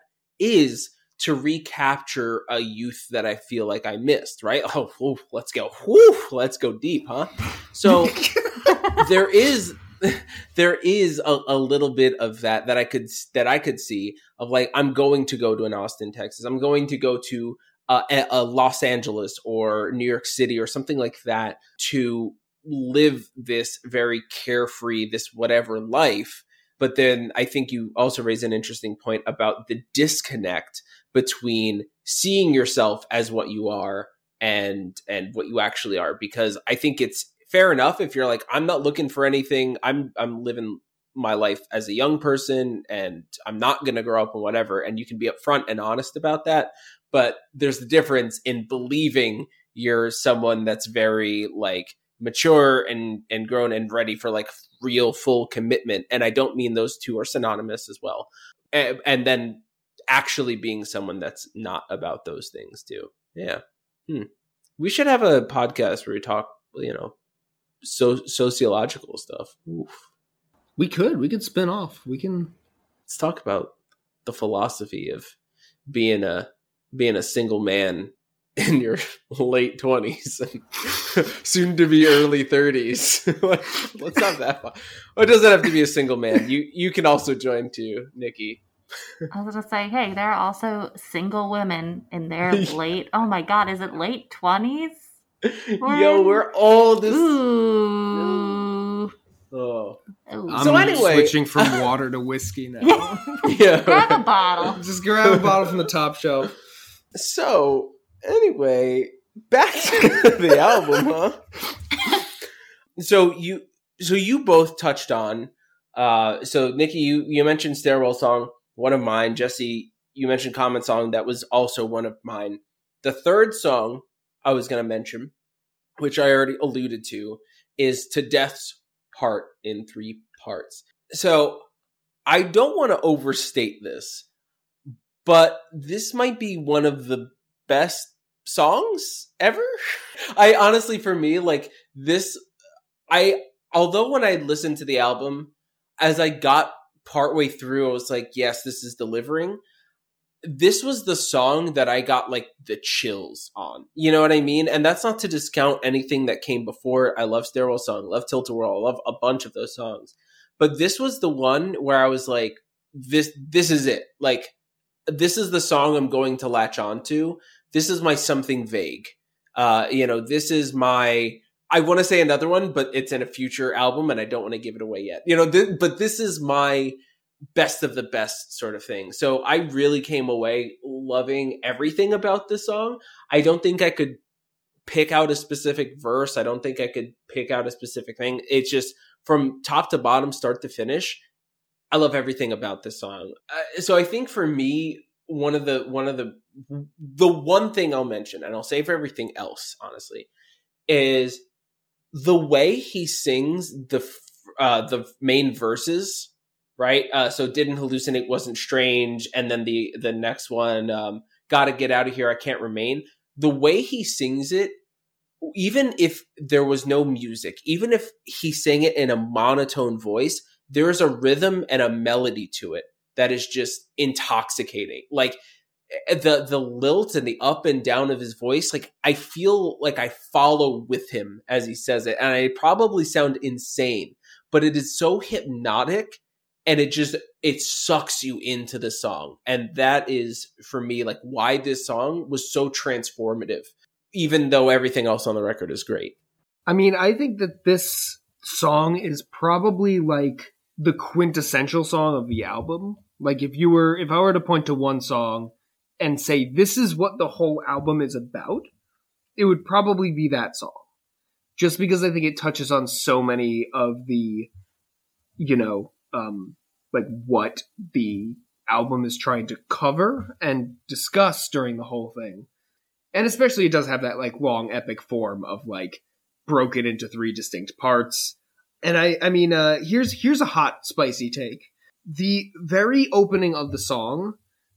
is to recapture a youth that I feel like I missed, right? Oh, whew, let's go. Whew, let's go deep, huh? So there is there is a, a little bit of that that I could that I could see of like, I'm going to go to an Austin, Texas. I'm going to go to uh, a, a Los Angeles or New York City or something like that to live this very carefree, this whatever life. But then I think you also raise an interesting point about the disconnect between seeing yourself as what you are and and what you actually are. Because I think it's fair enough if you're like, I'm not looking for anything. I'm I'm living my life as a young person and I'm not going to grow up and whatever. And you can be upfront and honest about that. But there's the difference in believing you're someone that's very like mature and, and grown and ready for like real full commitment. And I don't mean those two are synonymous as well. And, and then actually being someone that's not about those things too. Yeah. Hmm. We should have a podcast where we talk, you know, so sociological stuff. Oof. We could. We could spin off. We can. Let's talk about the philosophy of being a being a single man in your late twenties and soon to be early thirties. Let's have that fun. Well, it doesn't have to be a single man. You you can also join too, Nikki. I was going to say, hey, there are also single women in their late, oh my God, is it late twenties? Yo, we're all this. Ooh. Oh. Ooh. I'm So anyway- switching from water to whiskey now. Yeah. Grab a bottle. Just grab a bottle from the top shelf. So, anyway, back to the album, huh? So you, so you both touched on. Uh, so Nikki, you you mentioned Stairwell Song, one of mine. Jesse, you mentioned Common Song, that was also one of mine. The third song I was going to mention, which I already alluded to, is To Death's Part in Three Parts. So I don't want to overstate this, but this might be one of the best songs ever. I honestly, for me, like this, I, although when I listened to the album, as I got partway through, I was like, yes, this is delivering. This was the song that I got like the chills on. You know what I mean? And that's not to discount anything that came before it. I love Stairwell Song, love Tilt-A-Whirl, I love a bunch of those songs. But this was the one where I was like, this, this is it. Like, this is the song I'm going to latch onto. This is my Something Vague. Uh, you know, this is my, I want to say another one, but it's in a future album and I don't want to give it away yet. You know, th- but this is my best of the best sort of thing. So I really came away loving everything about this song. I don't think I could pick out a specific verse. I don't think I could pick out a specific thing. It's just from top to bottom, start to finish. I love everything about this song. Uh, so I think for me, one of the, one of the, the one thing I'll mention, and I'll say for everything else, honestly, is the way he sings the, uh, the main verses, right? Uh, so didn't hallucinate, wasn't strange. And then the, the next one, um, gotta get out of here, I can't remain. The way he sings it, even if there was no music, even if he sang it in a monotone voice, there's a rhythm and a melody to it that is just intoxicating. Like the, the lilt and the up and down of his voice, like I feel like I follow with him as he says it. And I probably sound insane, but it is so hypnotic and it just, it sucks you into the song. And that is for me, like why this song was so transformative, even though everything else on the record is great. I mean, I think that this song is probably like the quintessential song of the album. Like if you were, if I were to point to one song and say, this is what the whole album is about, it would probably be that song. Just because I think it touches on so many of the, you know, um, like what the album is trying to cover and discuss during the whole thing. And especially it does have that like long epic form of like broken into three distinct parts. And I, I mean, uh, here's, here's a hot, spicy take. The very opening of the song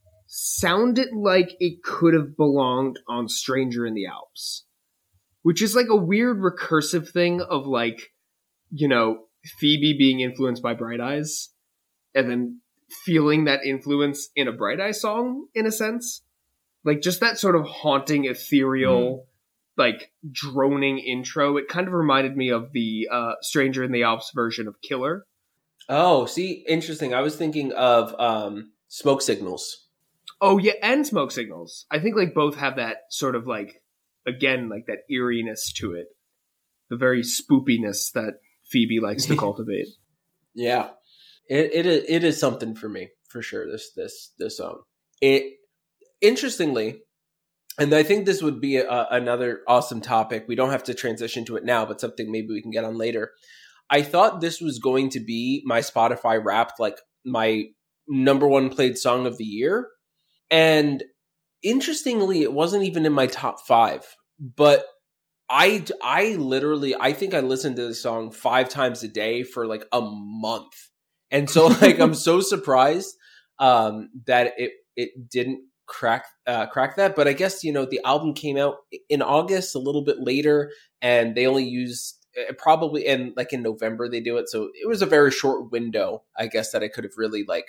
sounded like it could have belonged on Stranger in the Alps, which is like a weird recursive thing of like, you know, Phoebe being influenced by Bright Eyes and then feeling that influence in a Bright Eyes song in a sense. Like just that sort of haunting, ethereal, mm. like droning intro. It kind of reminded me of the uh, Stranger in the Alps version of Killer. Oh, see, interesting. I was thinking of um, Smoke Signals. Oh, yeah, and Smoke Signals. I think like both have that sort of like, again, like that eeriness to it. The very spoopiness that Phoebe likes to cultivate. Yeah. It, it is, it is something for me, for sure, this this this song. It interestingly, and I think this would be a, another awesome topic. We don't have to transition to it now, but something maybe we can get on later. I thought this was going to be my Spotify Wrapped, like my number one played song of the year. And interestingly, it wasn't even in my top five. But I, I literally, I think I listened to this song five times a day for like a month. And so like, I'm so surprised um, that it, it didn't crack uh, crack that. But I guess, you know, the album came out in August, a little bit later, and they only used uh, probably in like in November they do it. So it was a very short window, I guess, that I could have really like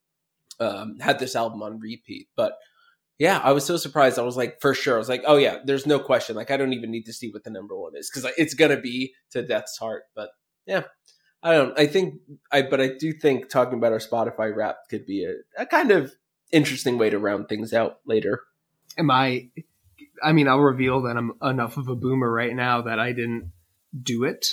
um, had this album on repeat. But yeah, I was so surprised. I was like, for sure. I was like, oh yeah, there's no question. Like, I don't even need to see what the number one is because it's going to be To Death's Heart. But yeah, I don't, I think I, but I do think talking about our Spotify Wrapped could be a, a kind of interesting way to round things out later. Am I, I mean, I'll reveal that I'm enough of a boomer right now that I didn't do it.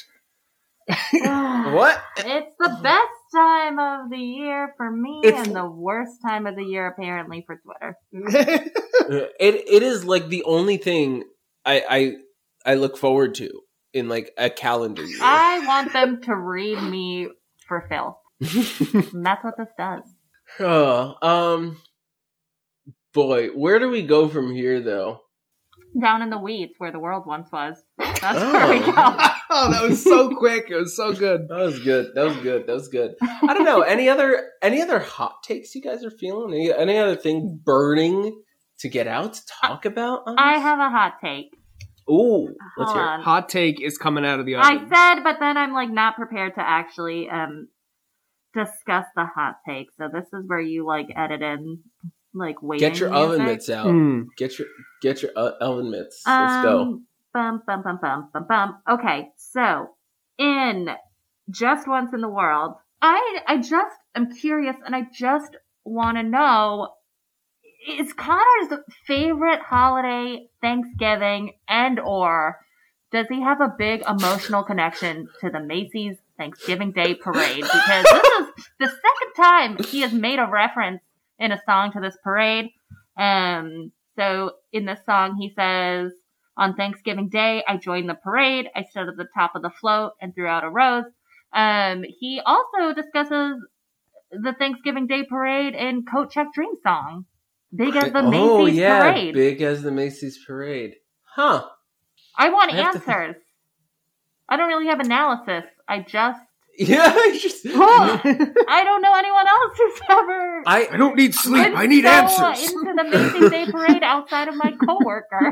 What? It's the best time of the year for me it's, and the worst time of the year apparently for Twitter. it it is like the only thing I I I look forward to in like a calendar year. I want them to read me for filth. And that's what this does. Oh, um boy, where do we go from here though? Down in the weeds where the world once was. That's Oh. where we go. Oh, that was so quick. It was so good. That was good. That was good. That was good. I don't know. Any other any other hot takes you guys are feeling? Any, any other thing burning to get out to talk about? on I this? have a hot take. Ooh, let's Hold hear it. on. Hot take is coming out of the I oven. said, but then I'm like not prepared to actually um discuss the hot take. So this is where you like edit in like waiting. Get your oven music. mitts out. Hmm. Get your get your uh, oven mitts. Let's go. Um, bum bum bum bum bum bum. Okay, so in Just Once in the World, I I just am curious, and I just want to know: is Connor's favorite holiday Thanksgiving, and or does he have a big emotional connection to the Macy's Thanksgiving Day Parade? Because this is the second time he has made a reference in a song to this parade. Um, so in this song, he says, on Thanksgiving Day, I joined the parade. I stood at the top of the float and threw out a rose. Um, he also discusses the Thanksgiving Day Parade in Coat Check Dream Song. Big as the Macy's oh yeah, Parade. big as the Macy's Parade. Huh. I want I have to- answers. I don't really have analysis. I just, Yeah, I just. I don't know anyone else who's ever I I don't need sleep. been I need so answers. into the Macy's Day Parade outside of my coworker.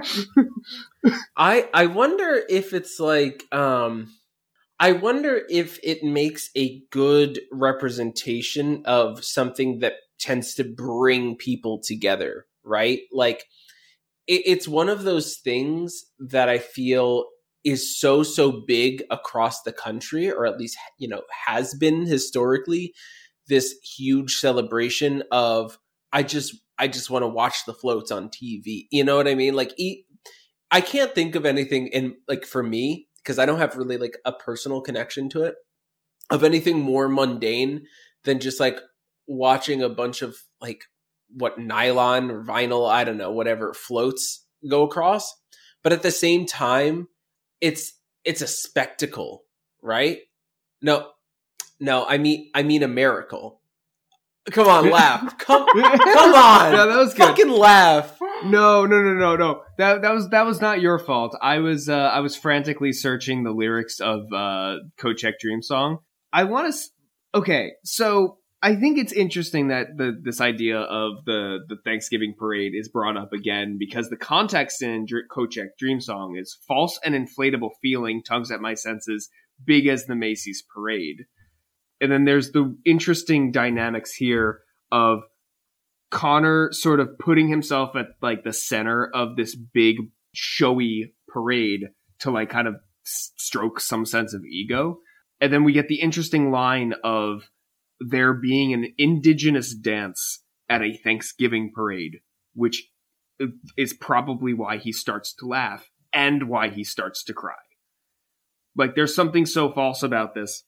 I I wonder if it's like um I wonder if it makes a good representation of something that tends to bring people together, right? Like it, it's one of those things that I feel is so so big across the country, or at least, you know, has been historically, this huge celebration of I just I just want to watch the floats on T V. You know what I mean? Like eat I can't think of anything in like for me, because I don't have really like a personal connection to it, of anything more mundane than just like watching a bunch of like what nylon or vinyl, I don't know, whatever floats go across. But at the same time, it's it's a spectacle, right? No, no, I mean I mean a miracle. Come on, laugh. Come, come on. Yeah, that was good. Fucking laugh. No, no, no, no, no. That that was that was not your fault. I was uh, I was frantically searching the lyrics of uh, Coat Check Dream Song. I want to. S- okay, so I think it's interesting that the this idea of the the Thanksgiving parade is brought up again, because the context in Dr- Coat Check Dream Song is false and inflatable feeling tugs at my senses, big as the Macy's parade. And then there's the interesting dynamics here of Connor sort of putting himself at like the center of this big showy parade to like kind of s- stroke some sense of ego. And then we get the interesting line of there being an indigenous dance at a Thanksgiving parade, which is probably why he starts to laugh and why he starts to cry. Like there's something so false about this,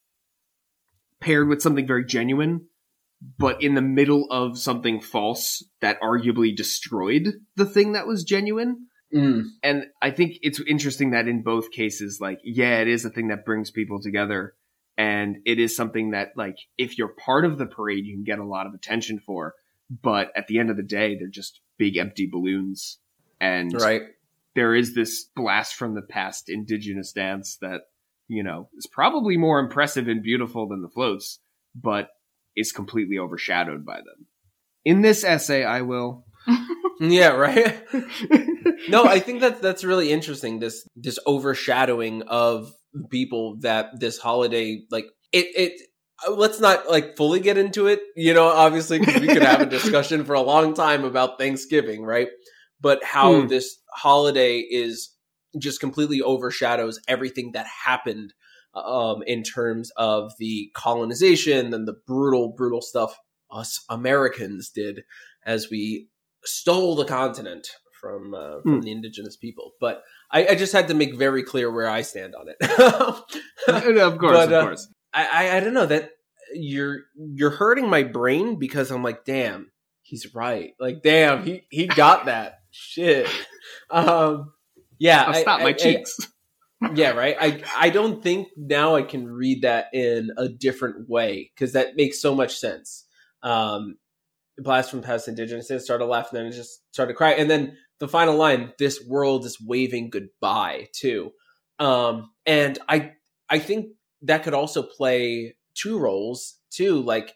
paired with something very genuine, but in the middle of something false that arguably destroyed the thing that was genuine. Mm. And I think it's interesting that in both cases, like, yeah, it is a thing that brings people together. And it is something that, like, if you're part of the parade, you can get a lot of attention for. But at the end of the day, they're just big empty balloons. And Right. there is this blast from the past indigenous dance that, you know, is probably more impressive and beautiful than the floats, but is completely overshadowed by them. In this essay, I will. Yeah, right. No, I think that that's really interesting. This this overshadowing of people that this holiday, like it it. Let's not like fully get into it, you know, obviously, because we could have a discussion for a long time about Thanksgiving, right? But how Hmm. this holiday is just completely overshadows everything that happened um, in terms of the colonization and the brutal, brutal stuff us Americans did as we stole the continent from uh, from Hmm. the indigenous people. But I, I just had to make very clear where I stand on it. Of course, But, of uh, course. I, I I don't know, that you're you're hurting my brain, because I'm like, damn, he's right. Like, damn, he he got that shit. Um, yeah, I'll I- stop I- my I- cheeks. yeah, right. I I don't think now I can read that in a different way, because that makes so much sense. Um, Blast from Past Indigenous, and started laughing, and then it just started crying. And then the final line, this world is waving goodbye, too. Um, and I I think that could also play two roles, too, like,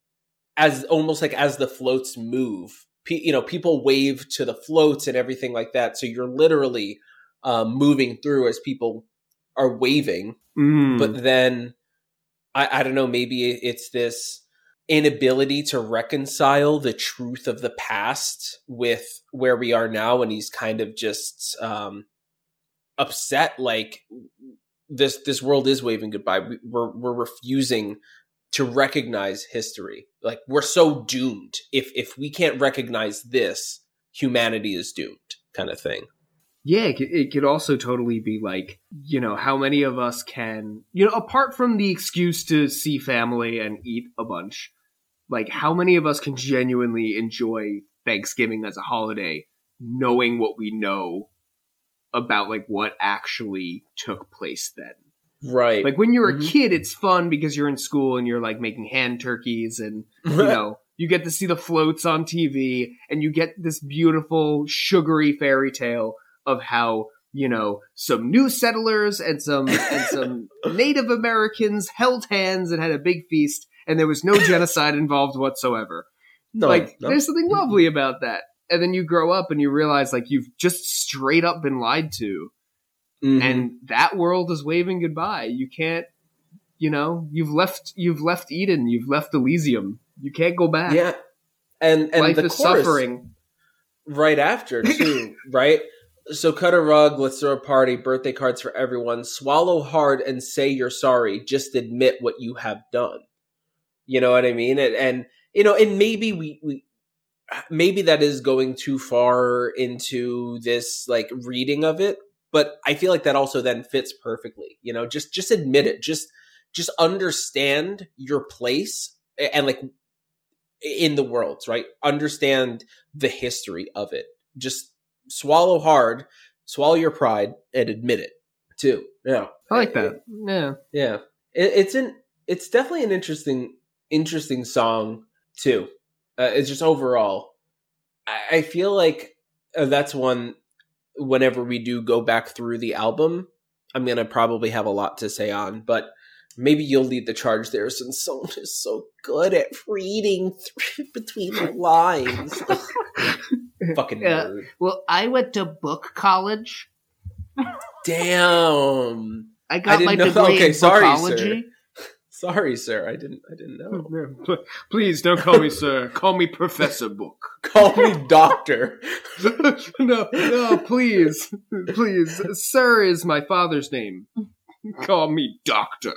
as almost like as the floats move, pe- you know, people wave to the floats and everything like that. So you're literally um, moving through as people are waving. Mm. But then, I, I don't know, maybe it's this inability to reconcile the truth of the past with where we are now. And he's kind of just um, upset, like, this this world is waving goodbye. We, we're we're refusing to recognize history. Like, we're so doomed. If if we can't recognize this, humanity is doomed, kind of thing. Yeah, it could, it could also totally be like, you know, how many of us can, you know, apart from the excuse to see family and eat a bunch, like, how many of us can genuinely enjoy Thanksgiving as a holiday, knowing what we know about, like, what actually took place then? Right. Like, when you're mm-hmm. a kid, it's fun because you're in school and you're, like, making hand turkeys and, you know, you get to see the floats on T V and you get this beautiful, sugary fairy tale of how, you know, some new settlers and some and some Native Americans held hands and had a big feast and there was no genocide involved whatsoever. No, like, no. There's something lovely about that. And then you grow up and you realize, like, you've just straight up been lied to. Mm-hmm. And that world is waving goodbye. You can't, you know, you've left, you've left Eden, you've left Elysium. You can't go back. Yeah, and and life the is chorus suffering. Right after too, right? So cut a rug, let's throw a party, birthday cards for everyone. Swallow hard and say you're sorry. Just admit what you have done. You know what I mean? And, and you know, and maybe we we. Maybe that is going too far into this, like, reading of it. But I feel like that also then fits perfectly, you know, just, just admit it, just, just understand your place and, like, in the world, right? Understand the history of it. Just swallow hard, swallow your pride and admit it too. Yeah. I like that. Yeah. Yeah. It, it's an, it's definitely an interesting, interesting song too. Uh, it's just overall, I, I feel like uh, that's one. Whenever we do go back through the album, I'm going to probably have a lot to say on, but maybe you'll lead the charge there since someone is so good at reading through between the lines. Fucking yeah. nerd. Well, I went to book college. Damn. I got I my know. degree Okay, in sorry, bookology. sir. Sorry, sir. I didn't I didn't know. Please don't call me sir. Call me Professor Book. Call me doctor. no, no, please. Please. Sir is my father's name. Call me Doctor.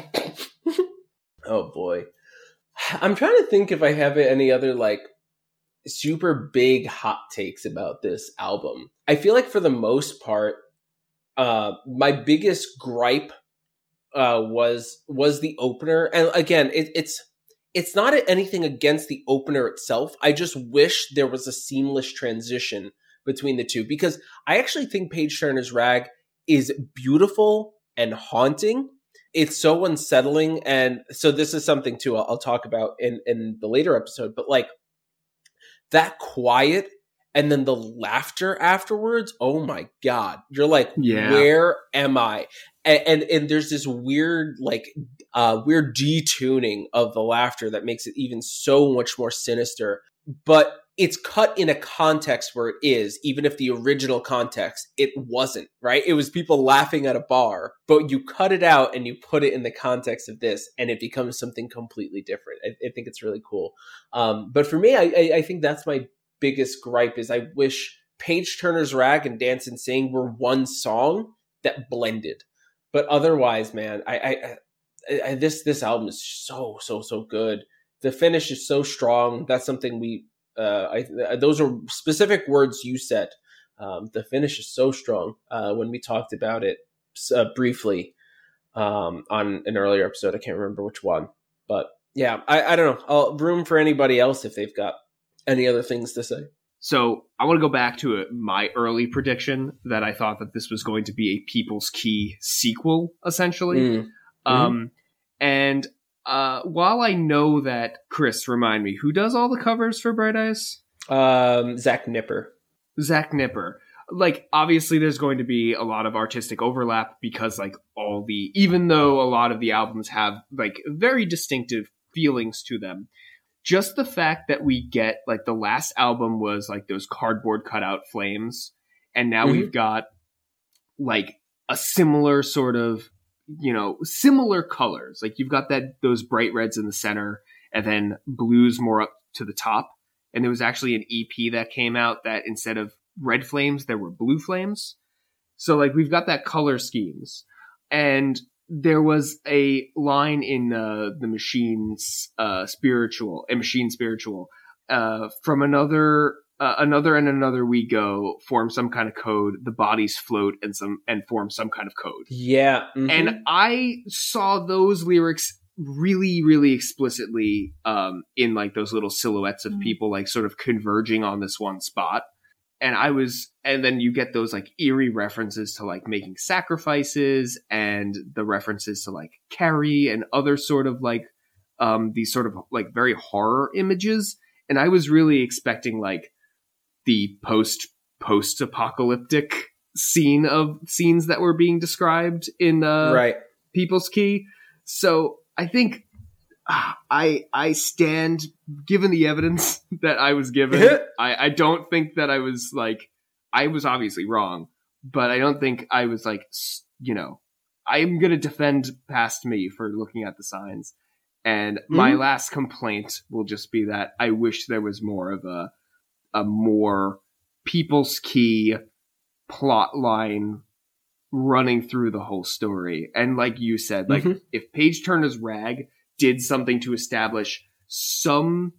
Oh, boy. I'm trying to think if I have any other, like, super big hot takes about this album. I feel like for the most part, uh, my biggest gripe uh, was was the opener. And again, it, it's it's not anything against the opener itself. I just wish there was a seamless transition between the two, because I actually think Page Turner's Rag is beautiful and haunting. It's so unsettling. And so this is something too I'll, I'll talk about in, in the later episode, but like that quiet and then the laughter afterwards. Oh my God. You're like, yeah. Where am I? And, and, and there's this weird, like, uh, weird detuning of the laughter that makes it even so much more sinister, but it's cut in a context where it is, even if the original context, it wasn't, right? It was people laughing at a bar, but you cut it out and you put it in the context of this and it becomes something completely different. I, I think it's really cool. Um, but for me, I, I, I think that's my biggest gripe is I wish Page Turner's Rag and Dance and Sing were one song that blended. But otherwise, man, I, I, I, I this this album is so, so, so good. The finish is so strong. That's something we, uh, I, those are specific words you said. Um, the finish is so strong uh, when we talked about it uh, briefly um, on an earlier episode. I can't remember which one. But yeah, I, I don't know. I'll, room for anybody else if they've got any other things to say. So I want to go back to a, my early prediction that I thought that this was going to be a People's Key sequel, essentially. Mm. Um, mm-hmm. And Uh, while I know that, Chris, remind me, who does all the covers for Bright Eyes? Um, Zach Nipper. Zach Nipper. Like, obviously there's going to be a lot of artistic overlap because, like, all the, even though a lot of the albums have, like, very distinctive feelings to them, just the fact that we get, like, the last album was, like, those cardboard cutout flames, and now mm-hmm. we've got, like, a similar sort of, you know, similar colors. Like, you've got that, those bright reds in the center, and then blues more up to the top. And there was actually an E P that came out that instead of red flames, there were blue flames. So, like, we've got that color schemes. And there was a line in uh, the Machine's uh, spiritual, a Machine spiritual, uh, from another, uh, another and another we go, form some kind of code, the bodies float and some, and form some kind of code. Yeah. Mm-hmm. And I saw those lyrics really, really explicitly um, in, like, those little silhouettes of mm-hmm. people, like, sort of converging on this one spot. And I was, and then you get those, like, eerie references to, like, making sacrifices and the references to, like, Carrie and other sort of, like, um, these sort of, like, very horror images. And I was really expecting, like, the post, post-apocalyptic scene of scenes that were being described in uh, right. People's Key. So I think uh, I I stand, given the evidence that I was given, I, I don't think that I was, like, I was obviously wrong, but I don't think I was, like, you know, I'm going to defend past me for looking at the signs. And mm-hmm. my last complaint will just be that I wish there was more of a, a more People's Key plot line running through the whole story. And like you said, like, mm-hmm. if Page Turner's Rag did something to establish some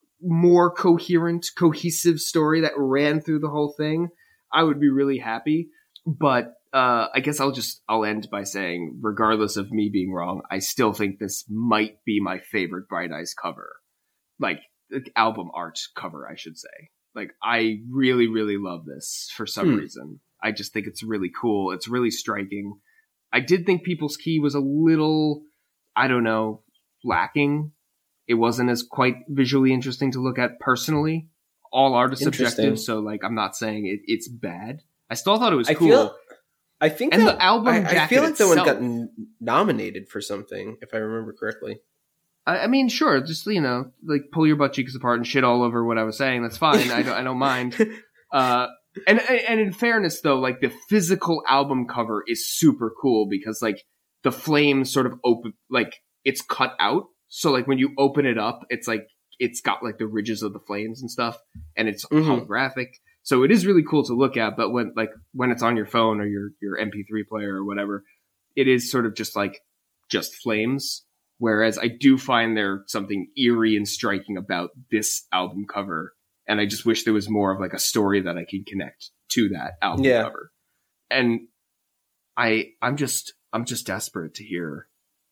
more coherent, cohesive story that ran through the whole thing, I would be really happy. But uh, I guess I'll just, I'll end by saying, regardless of me being wrong, I still think this might be my favorite Bright Eyes cover. Like, album art cover, I should say. Like, I really, really love this for some hmm. reason. I just think it's really cool. It's really striking. I did think People's Key was a little, I don't know, lacking. It wasn't as quite visually interesting to look at personally. All art is subjective, so, like, I'm not saying it, it's bad. I still thought it was I cool. Feel, I think and that, the album I, jacket I feel like itself, that one got n- nominated for something, if I remember correctly. I, I mean, sure, just, you know, like, pull your butt cheeks apart and shit all over what I was saying. That's fine. I don't, I don't mind. Uh, And and in fairness, though, like, the physical album cover is super cool because, like, the flames sort of open, like, it's cut out. So, like, when you open it up, it's like, it's got, like, the ridges of the flames and stuff, and it's mm-hmm. holographic. So it is really cool to look at, but when, like, when it's on your phone or your, your M P three player or whatever, it is sort of just, like, just flames. Whereas I do find there something eerie and striking about this album cover. And I just wish there was more of, like, a story that I can connect to that album yeah. cover. And I, I'm just, I'm just desperate to hear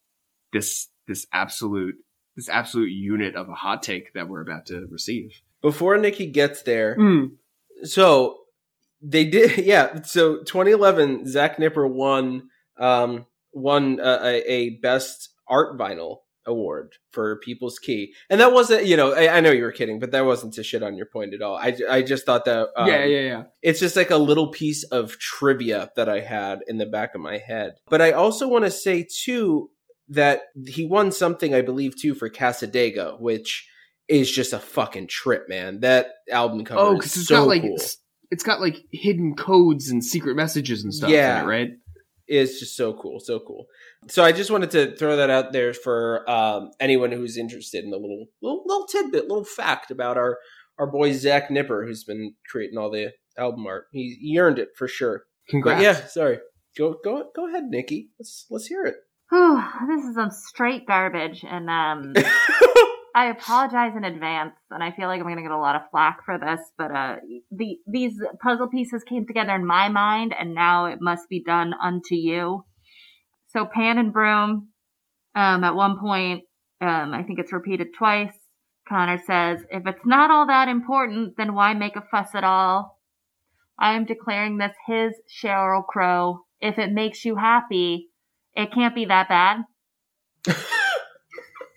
this, this absolute, this absolute unit of a hot take that we're about to receive. Before Nikki gets there, mm. so they did, yeah. So twenty eleven, Zach Nipper won, um, won uh, a, a best art vinyl award for People's Key, and that wasn't, you know, I, I know you were kidding, but that wasn't to shit on your point at all. I, I just thought that um, yeah yeah yeah it's just like a little piece of trivia that I had in the back of my head. But I also want to say too that he won something, I believe, too, for Casadega, which is just a fucking trip, man. That album cover oh because it's so got like cool. It's got like hidden codes and secret messages and stuff yeah in it, right? It's just so cool, so cool. So I just wanted to throw that out there for um, anyone who's interested in the little, little little tidbit, little fact about our our boy Zach Nipper, who's been creating all the album art. He, he earned it for sure. Congrats! But yeah, sorry. Go go go ahead, Nikki. Let's let's hear it. Whew, this is some straight garbage, and um, I apologize in advance, and I feel like I'm going to get a lot of flack for this, but uh, the these puzzle pieces came together in my mind, and now it must be done unto you. So Pan and Broom, um, at one point, um, I think it's repeated twice, Connor says, if it's not all that important, then why make a fuss at all? I am declaring this his Sheryl Crow. If it makes you happy, it can't be that bad.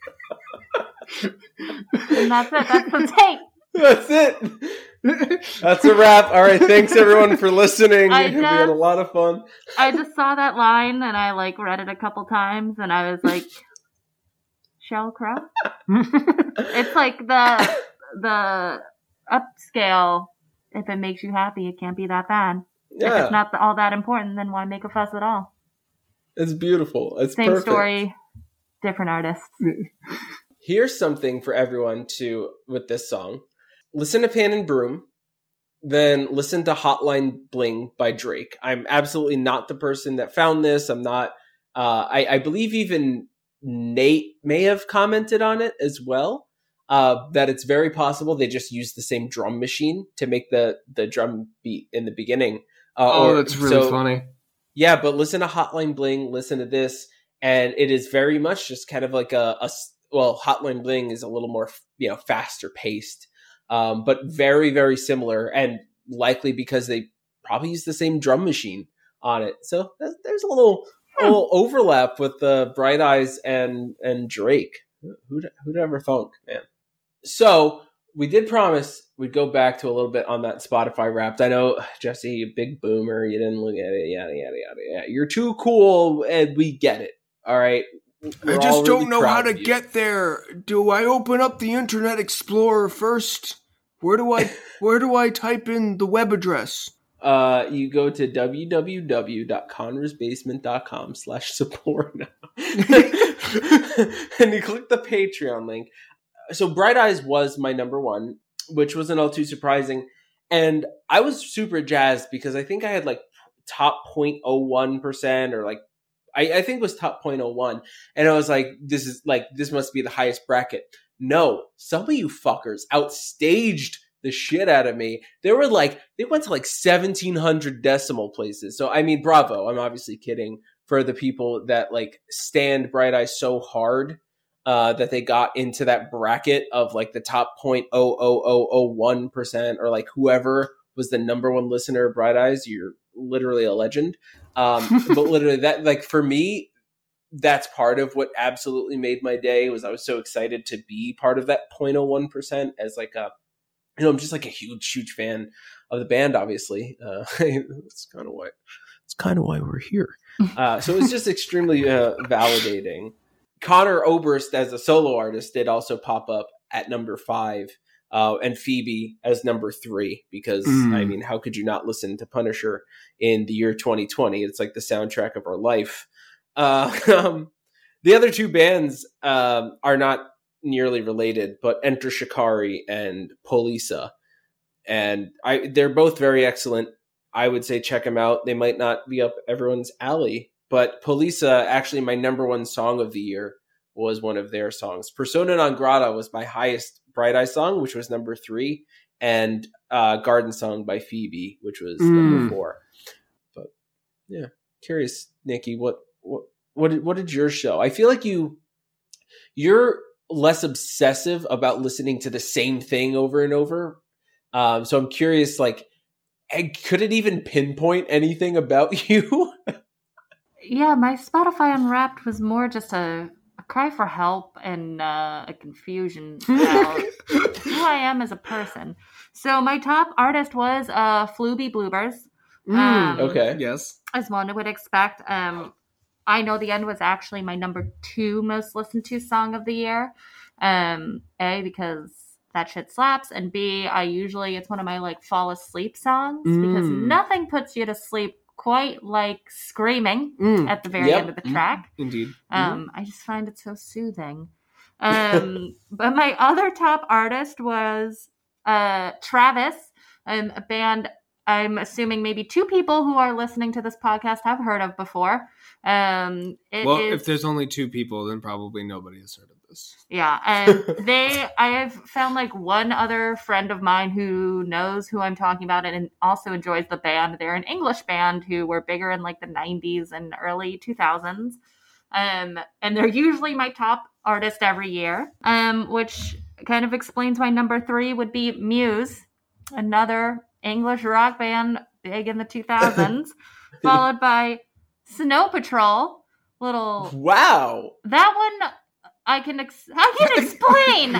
And that's it. That's the take. That's it. That's a wrap. All right. Thanks everyone for listening. I we just, had a lot of fun. I just saw that line and I like read it a couple times and I was like, Sheryl Crow? It's like the the upscale. If it makes you happy, it can't be that bad. Yeah. If it's not all that important, then why make a fuss at all? It's beautiful. It's Same perfect. story, different artists. Here's something for everyone to with this song. Listen to Pan and Broom, then listen to Hotline Bling by Drake. I'm absolutely not the person that found this. I'm not, uh, I, I believe even Nate may have commented on it as well, uh, that it's very possible they just used the same drum machine to make the, the drum beat in the beginning. Uh, oh, or, that's really so, funny. Yeah, but listen to Hotline Bling, listen to this, and it is very much just kind of like a, a well, Hotline Bling is a little more, you know, faster paced. Um, but very, very similar, and likely because they probably use the same drum machine on it. So there's a little, a little overlap with uh, Bright Eyes and and Drake. Who'd, who'd ever thunk, man? So we did promise we'd go back to a little bit on that Spotify Wrapped. I know, Jesse, you big boomer, you didn't look at it, yada, yada, yada, yada. You're too cool, and we get it, all right? We're I just don't really know how to get there. Do I open up the Internet Explorer first? Where do I where do I type in the web address? Uh, you go to www.connersbasement.com slash support now. And you click the Patreon link. So Bright Eyes was my number one, which wasn't all too surprising. And I was super jazzed because I think I had like top zero point zero one percent or like, I, I think it was top zero point zero one. And I was like, this is like, this must be the highest bracket. No, some of you fuckers outstaged the shit out of me. They were like, they went to like seventeen hundred decimal places. So, I mean, bravo. I'm obviously kidding for the people that like stand Bright Eyes so hard uh, that they got into that bracket of like the top zero point zero zero zero zero one percent or like whoever was the number one listener of Bright Eyes. You're literally a legend. Um, but literally that, like for me, that's part of what absolutely made my day was I was so excited to be part of that zero point zero one percent as like a, you know, I'm just like a huge, huge fan of the band, obviously. Uh, it's kind of why, it's kind of why we're here. Uh, so it was just extremely uh, validating. Connor Oberst as a solo artist did also pop up at number five uh, and Phoebe as number three, because mm. I mean, how could you not listen to Punisher in the year twenty twenty? It's like the soundtrack of our life. Uh, um, the other two bands um, are not nearly related, but Enter Shikari and Polisa, and I they're both very excellent. I would say check them out. They might not be up everyone's alley, but Polisa, actually my number one song of the year was one of their songs. Persona Non Grata was my highest Bright Eye song, which was number three, and uh, Garden Song by Phoebe, which was mm. number four. But yeah, curious, Nikki, what What what did, what did yours show? I feel like you you're less obsessive about listening to the same thing over and over. Um, so I'm curious, like, could it even pinpoint anything about you? Yeah, my Spotify Unwrapped was more just a, a cry for help and uh, a confusion about who I am as a person. So my top artist was uh, Flooby Bloopers. Mm, um, okay, yes. As one would expect. Um, I Know the End was actually my number two most listened to song of the year. Um, A, because that shit slaps, and B, I usually, it's one of my like fall asleep songs mm. because nothing puts you to sleep quite like screaming mm. at the very yep. end of the track. Indeed. Um, mm-hmm. I just find it so soothing. Um, but my other top artist was uh, Travis, um, a band I'm assuming maybe two people who are listening to this podcast have heard of before. Um, it well, is, if there's only two people, then probably nobody has heard of this. Yeah, and they, I have found like one other friend of mine who knows who I'm talking about and also enjoys the band. They're an English band who were bigger in like the nineties and early two thousands. Um, and they're usually my top artist every year, um, which kind of explains why number three would be Muse, another English rock band big in the two thousands, followed by Snow Patrol. Little wow, that one I can ex- I can explain.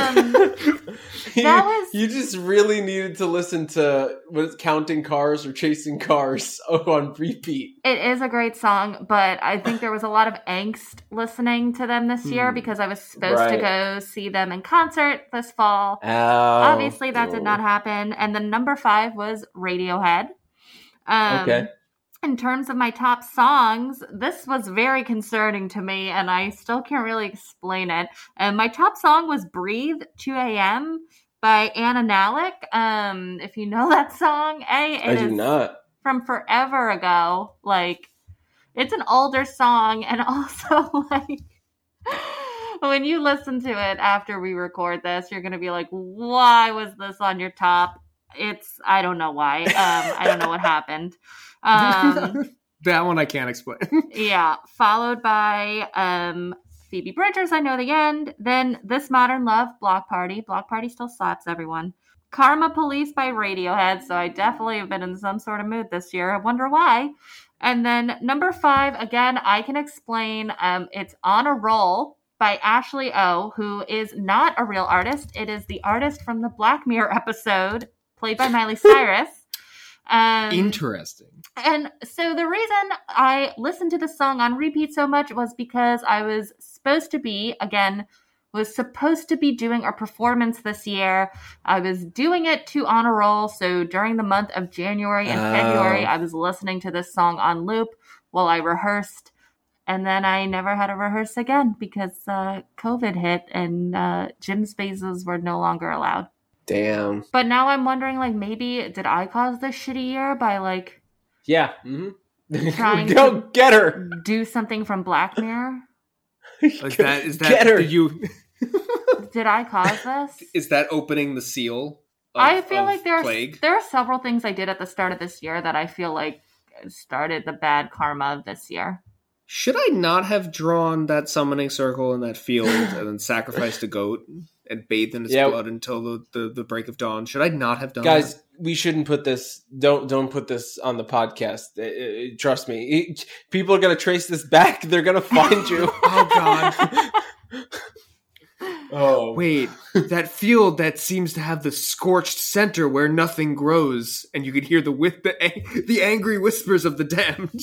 Um, you, that was you just really needed to listen to what is Counting Cars or Chasing Cars on repeat. It is a great song, but I think there was a lot of angst listening to them this year Hmm. because I was supposed Right. to go see them in concert this fall. Oh, Obviously, that did oh. not happen. And then number five was Radiohead. Um, Okay. In terms of my top songs, this was very concerning to me, and I still can't really explain it. And my top song was Breathe, two a.m. by Anna Nalick. Um, if you know that song, A, it I do is not. from forever ago. Like, it's an older song, and also, like, when you listen to it after we record this, you're going to be like, why was this on your top? It's, I don't know why. Um, I don't know what happened. Um, That one I can't explain. yeah, followed by um, Phoebe Bridgers, I Know the End. Then This Modern Love, Block Party. Block Party still slaps, everyone. Karma Police by Radiohead, so I definitely have been in some sort of mood this year. I wonder why. And then number five, again, I Can Explain. Um, it's On a Roll by Ashley O, who is not a real artist. It is the artist from the Black Mirror episode, played by Miley Cyrus. Um, Interesting. And so the reason I listened to the song on repeat so much was because I was supposed to be, again, was supposed to be doing a performance this year. I was doing it to On a Roll. So during the month of January and Oh. February, I was listening to this song on loop while I rehearsed. And then I never had to rehearse again because uh, COVID hit and uh, gym spaces were no longer allowed. Damn. But now I'm wondering, like, maybe did I cause this shitty year by, like, Yeah. Mm-hmm. Trying Go to- get her. do something from Black Mirror? Is that is that Get her. you? Did I cause this? Is that opening the seal? Of, I feel of like there are, plague. there are several things I did at the start of this year that I feel like started the bad karma of this year. Should I not have drawn that summoning circle in that field and then sacrificed a goat and bathed in its Yeah. blood until the, the, the break of dawn? Should I not have done Guys, that? we shouldn't put this. Don't don't put this on the podcast. Uh, uh, trust me, It- people are gonna trace this back. They're gonna find you. Oh, God. Oh Wait, that field that seems to have the scorched center where nothing grows, and you can hear the with the, the angry whispers of the damned.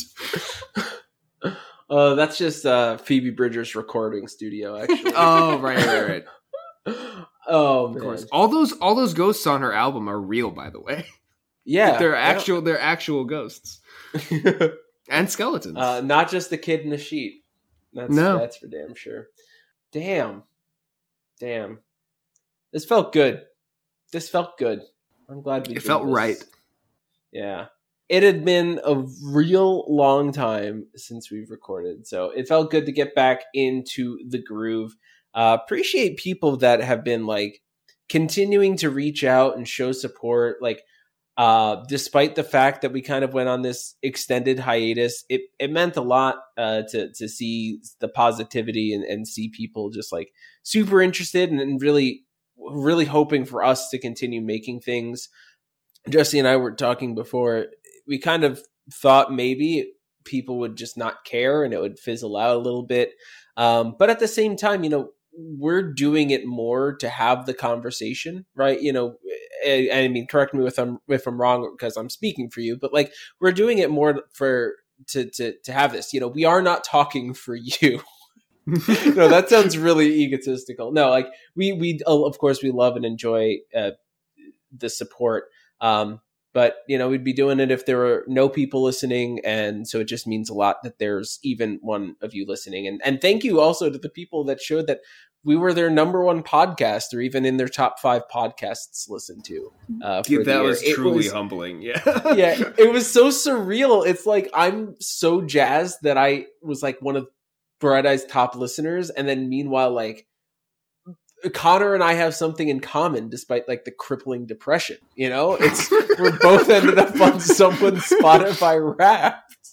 Uh, that's just uh, Phoebe Bridgers' recording studio, actually. Oh, right, right, right. Oh Of man, course. All those all those ghosts on her album are real, by the way. yeah, they're actual they're actual ghosts. yeah. And skeletons. uh, not just the kid in the sheet. That's, No. that's for damn sure. Damn, damn. This felt good. This felt good. I'm glad we. It did felt this. right. Yeah. It had been a real long time since we've recorded, so it felt good to get back into the groove. Uh, appreciate people that have been like continuing to reach out and show support. Like, uh, despite the fact that we kind of went on this extended hiatus, it, it meant a lot uh, to to see the positivity and, and see people just like super interested and, and really, really hoping for us to continue making things. Jesse and I were talking before. We kind of thought maybe people would just not care and it would fizzle out a little bit. Um, but at the same time, you know, we're doing it more to have the conversation, right? You know, I, I mean, correct me if I'm, if I'm wrong because I'm speaking for you, but like we're doing it more for, to, to, to have this, you know, we are not talking for you. No, that sounds really egotistical. No, like we, we, of course we love and enjoy uh, the support. Um, But, you know, we'd be doing it if there were no people listening. And so it just means a lot that there's even one of you listening. And and thank you also to the people that showed that we were their number one podcast or even in their top five podcasts listened to. Uh, for Yeah, the that year. was It truly was- humbling. Yeah. yeah, it was so surreal. It's like I'm so jazzed that I was like one of Bright Eye's top listeners. And then meanwhile, like, Connor and I have something in common despite like the crippling depression, you know, it's, we're both ended up on someone's Spotify Wrapped.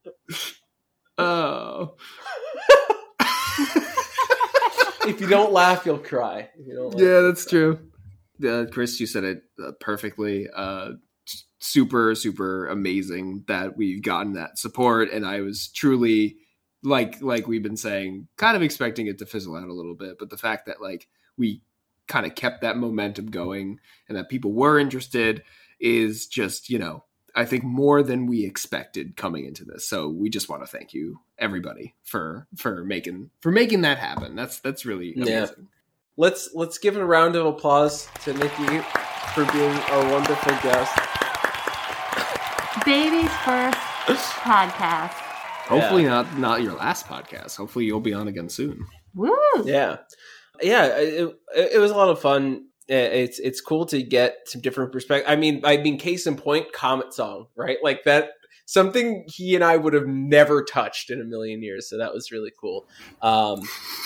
Oh. If you don't laugh, you'll cry. If you don't laugh, Yeah, you'll that's cry. true. Uh, Chris, you said it uh, perfectly. Uh, super, super amazing that we've gotten that support. And I was truly like like we've been saying, kind of expecting it to fizzle out a little bit, but the fact that like we kind of kept that momentum going and that people were interested is just, you know, I think more than we expected coming into this. So we just want to thank you, everybody, for for making for making that happen. That's that's really amazing. Yeah. Let's let's give a round of applause to Nikki for being our wonderful guest. Baby's first podcast. Hopefully Yeah. not not your last podcast. Hopefully you'll be on again soon. Woo! Yeah, yeah. It, it, it was a lot of fun. It's it's cool to get some different perspective. I mean, I mean, case in point, Comet Song, right? Like that, something he and I would have never touched in a million years. So that was really cool. Um,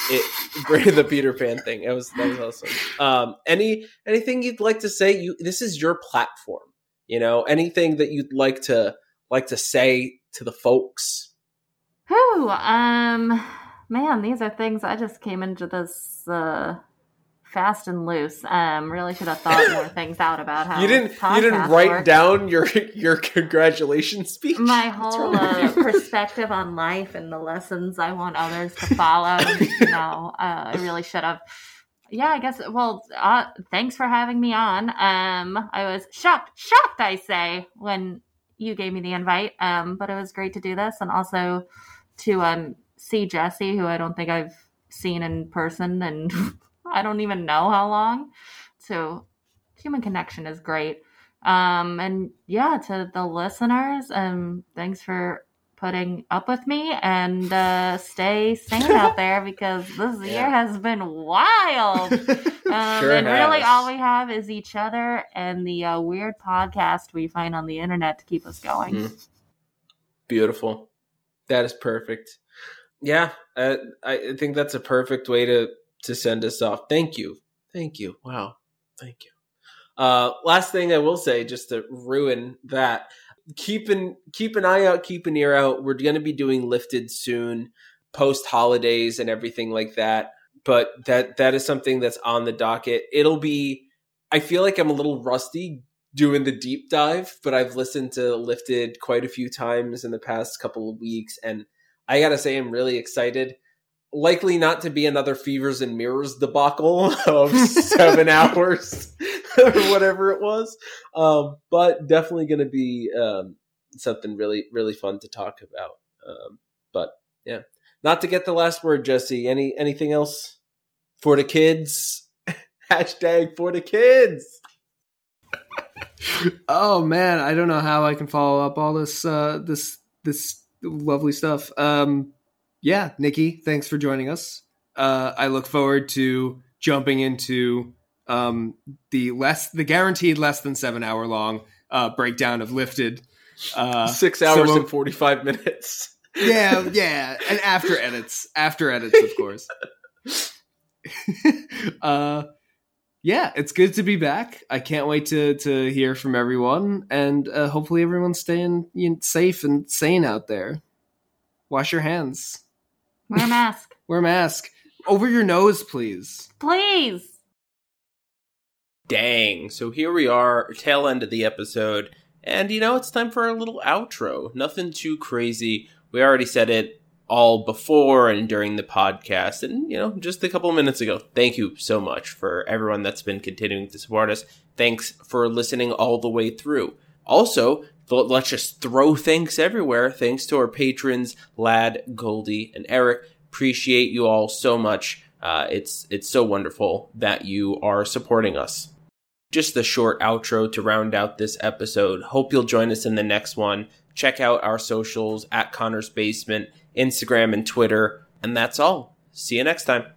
it the Peter Pan thing. It was that was awesome. Um, any anything you'd like to say? You this is your platform. You know, anything that you'd like to like to say to the folks. Whew, um, man, these are things I just came into this uh, fast and loose. Um, really should have thought more things out about how You didn't you didn't podcasts write work. down your your congratulations speech. My What's whole wrong with uh, you? perspective on life and the lessons I want others to follow. No, uh, I really should have. Yeah, I guess. Well, uh, thanks for having me on. Um, I was shocked, shocked, I say, when you gave me the invite. Um, but it was great to do this, and also to um see Jesse, who I don't think I've seen in person, and I don't even know how long. So, human connection is great. Um, and yeah, to the listeners, um, thanks for putting up with me, and uh, stay sane out there, because this Yeah. year has been wild. Um, Sure and really has. all we have is each other and the uh, weird podcast we find on the internet to keep us going. Mhm. Beautiful. That is perfect. Yeah, uh, I think that's a perfect way to, to send us off. Thank you. Thank you. Wow. Thank you. Uh, last thing I will say, just to ruin that, keep an, keep an eye out, keep an ear out. We're going to be doing Lifted soon, post holidays and everything like that. But that that is something that's on the docket. It'll be, I feel like I'm a little rusty doing the deep dive, but I've listened to Lifted quite a few times in the past couple of weeks, and I gotta say I'm really excited. Likely not to be another Fevers and Mirrors debacle of seven hours or whatever it was, um, but definitely going to be um, something really, really fun to talk about. Um, but yeah, not to get the last word, Jesse. Any anything else for the kids? Hashtag for the kids. Oh man, I don't know how I can follow up all this uh, this this lovely stuff. Um, yeah, Nikki, thanks for joining us. Uh, I look forward to jumping into um, the less the guaranteed less than seven hour long uh, breakdown of Lifted. Uh, Six hours so- and forty-five minutes. yeah, yeah, and after edits, after edits, of course. uh, yeah, it's good to be back. I can't wait to to hear from everyone, and uh, hopefully everyone's staying you know, safe and sane out there. Wash your hands. Wear a mask. Wear a mask. Over your nose, please. Please. Dang. So here we are, tail end of the episode. And, you know, it's time for our little outro. Nothing too crazy. We already said it all before and during the podcast. And, you know, just a couple of minutes ago. Thank you so much for everyone that's been continuing to support us. Thanks for listening all the way through. Also, let's just throw thanks everywhere. Thanks to our patrons, Lad, Goldie, and Eric. Appreciate you all so much. Uh, it's it's so wonderful that you are supporting us. Just a short outro to round out this episode. Hope you'll join us in the next one. Check out our socials at Connor's Basement, Instagram and Twitter. And that's all. See you next time.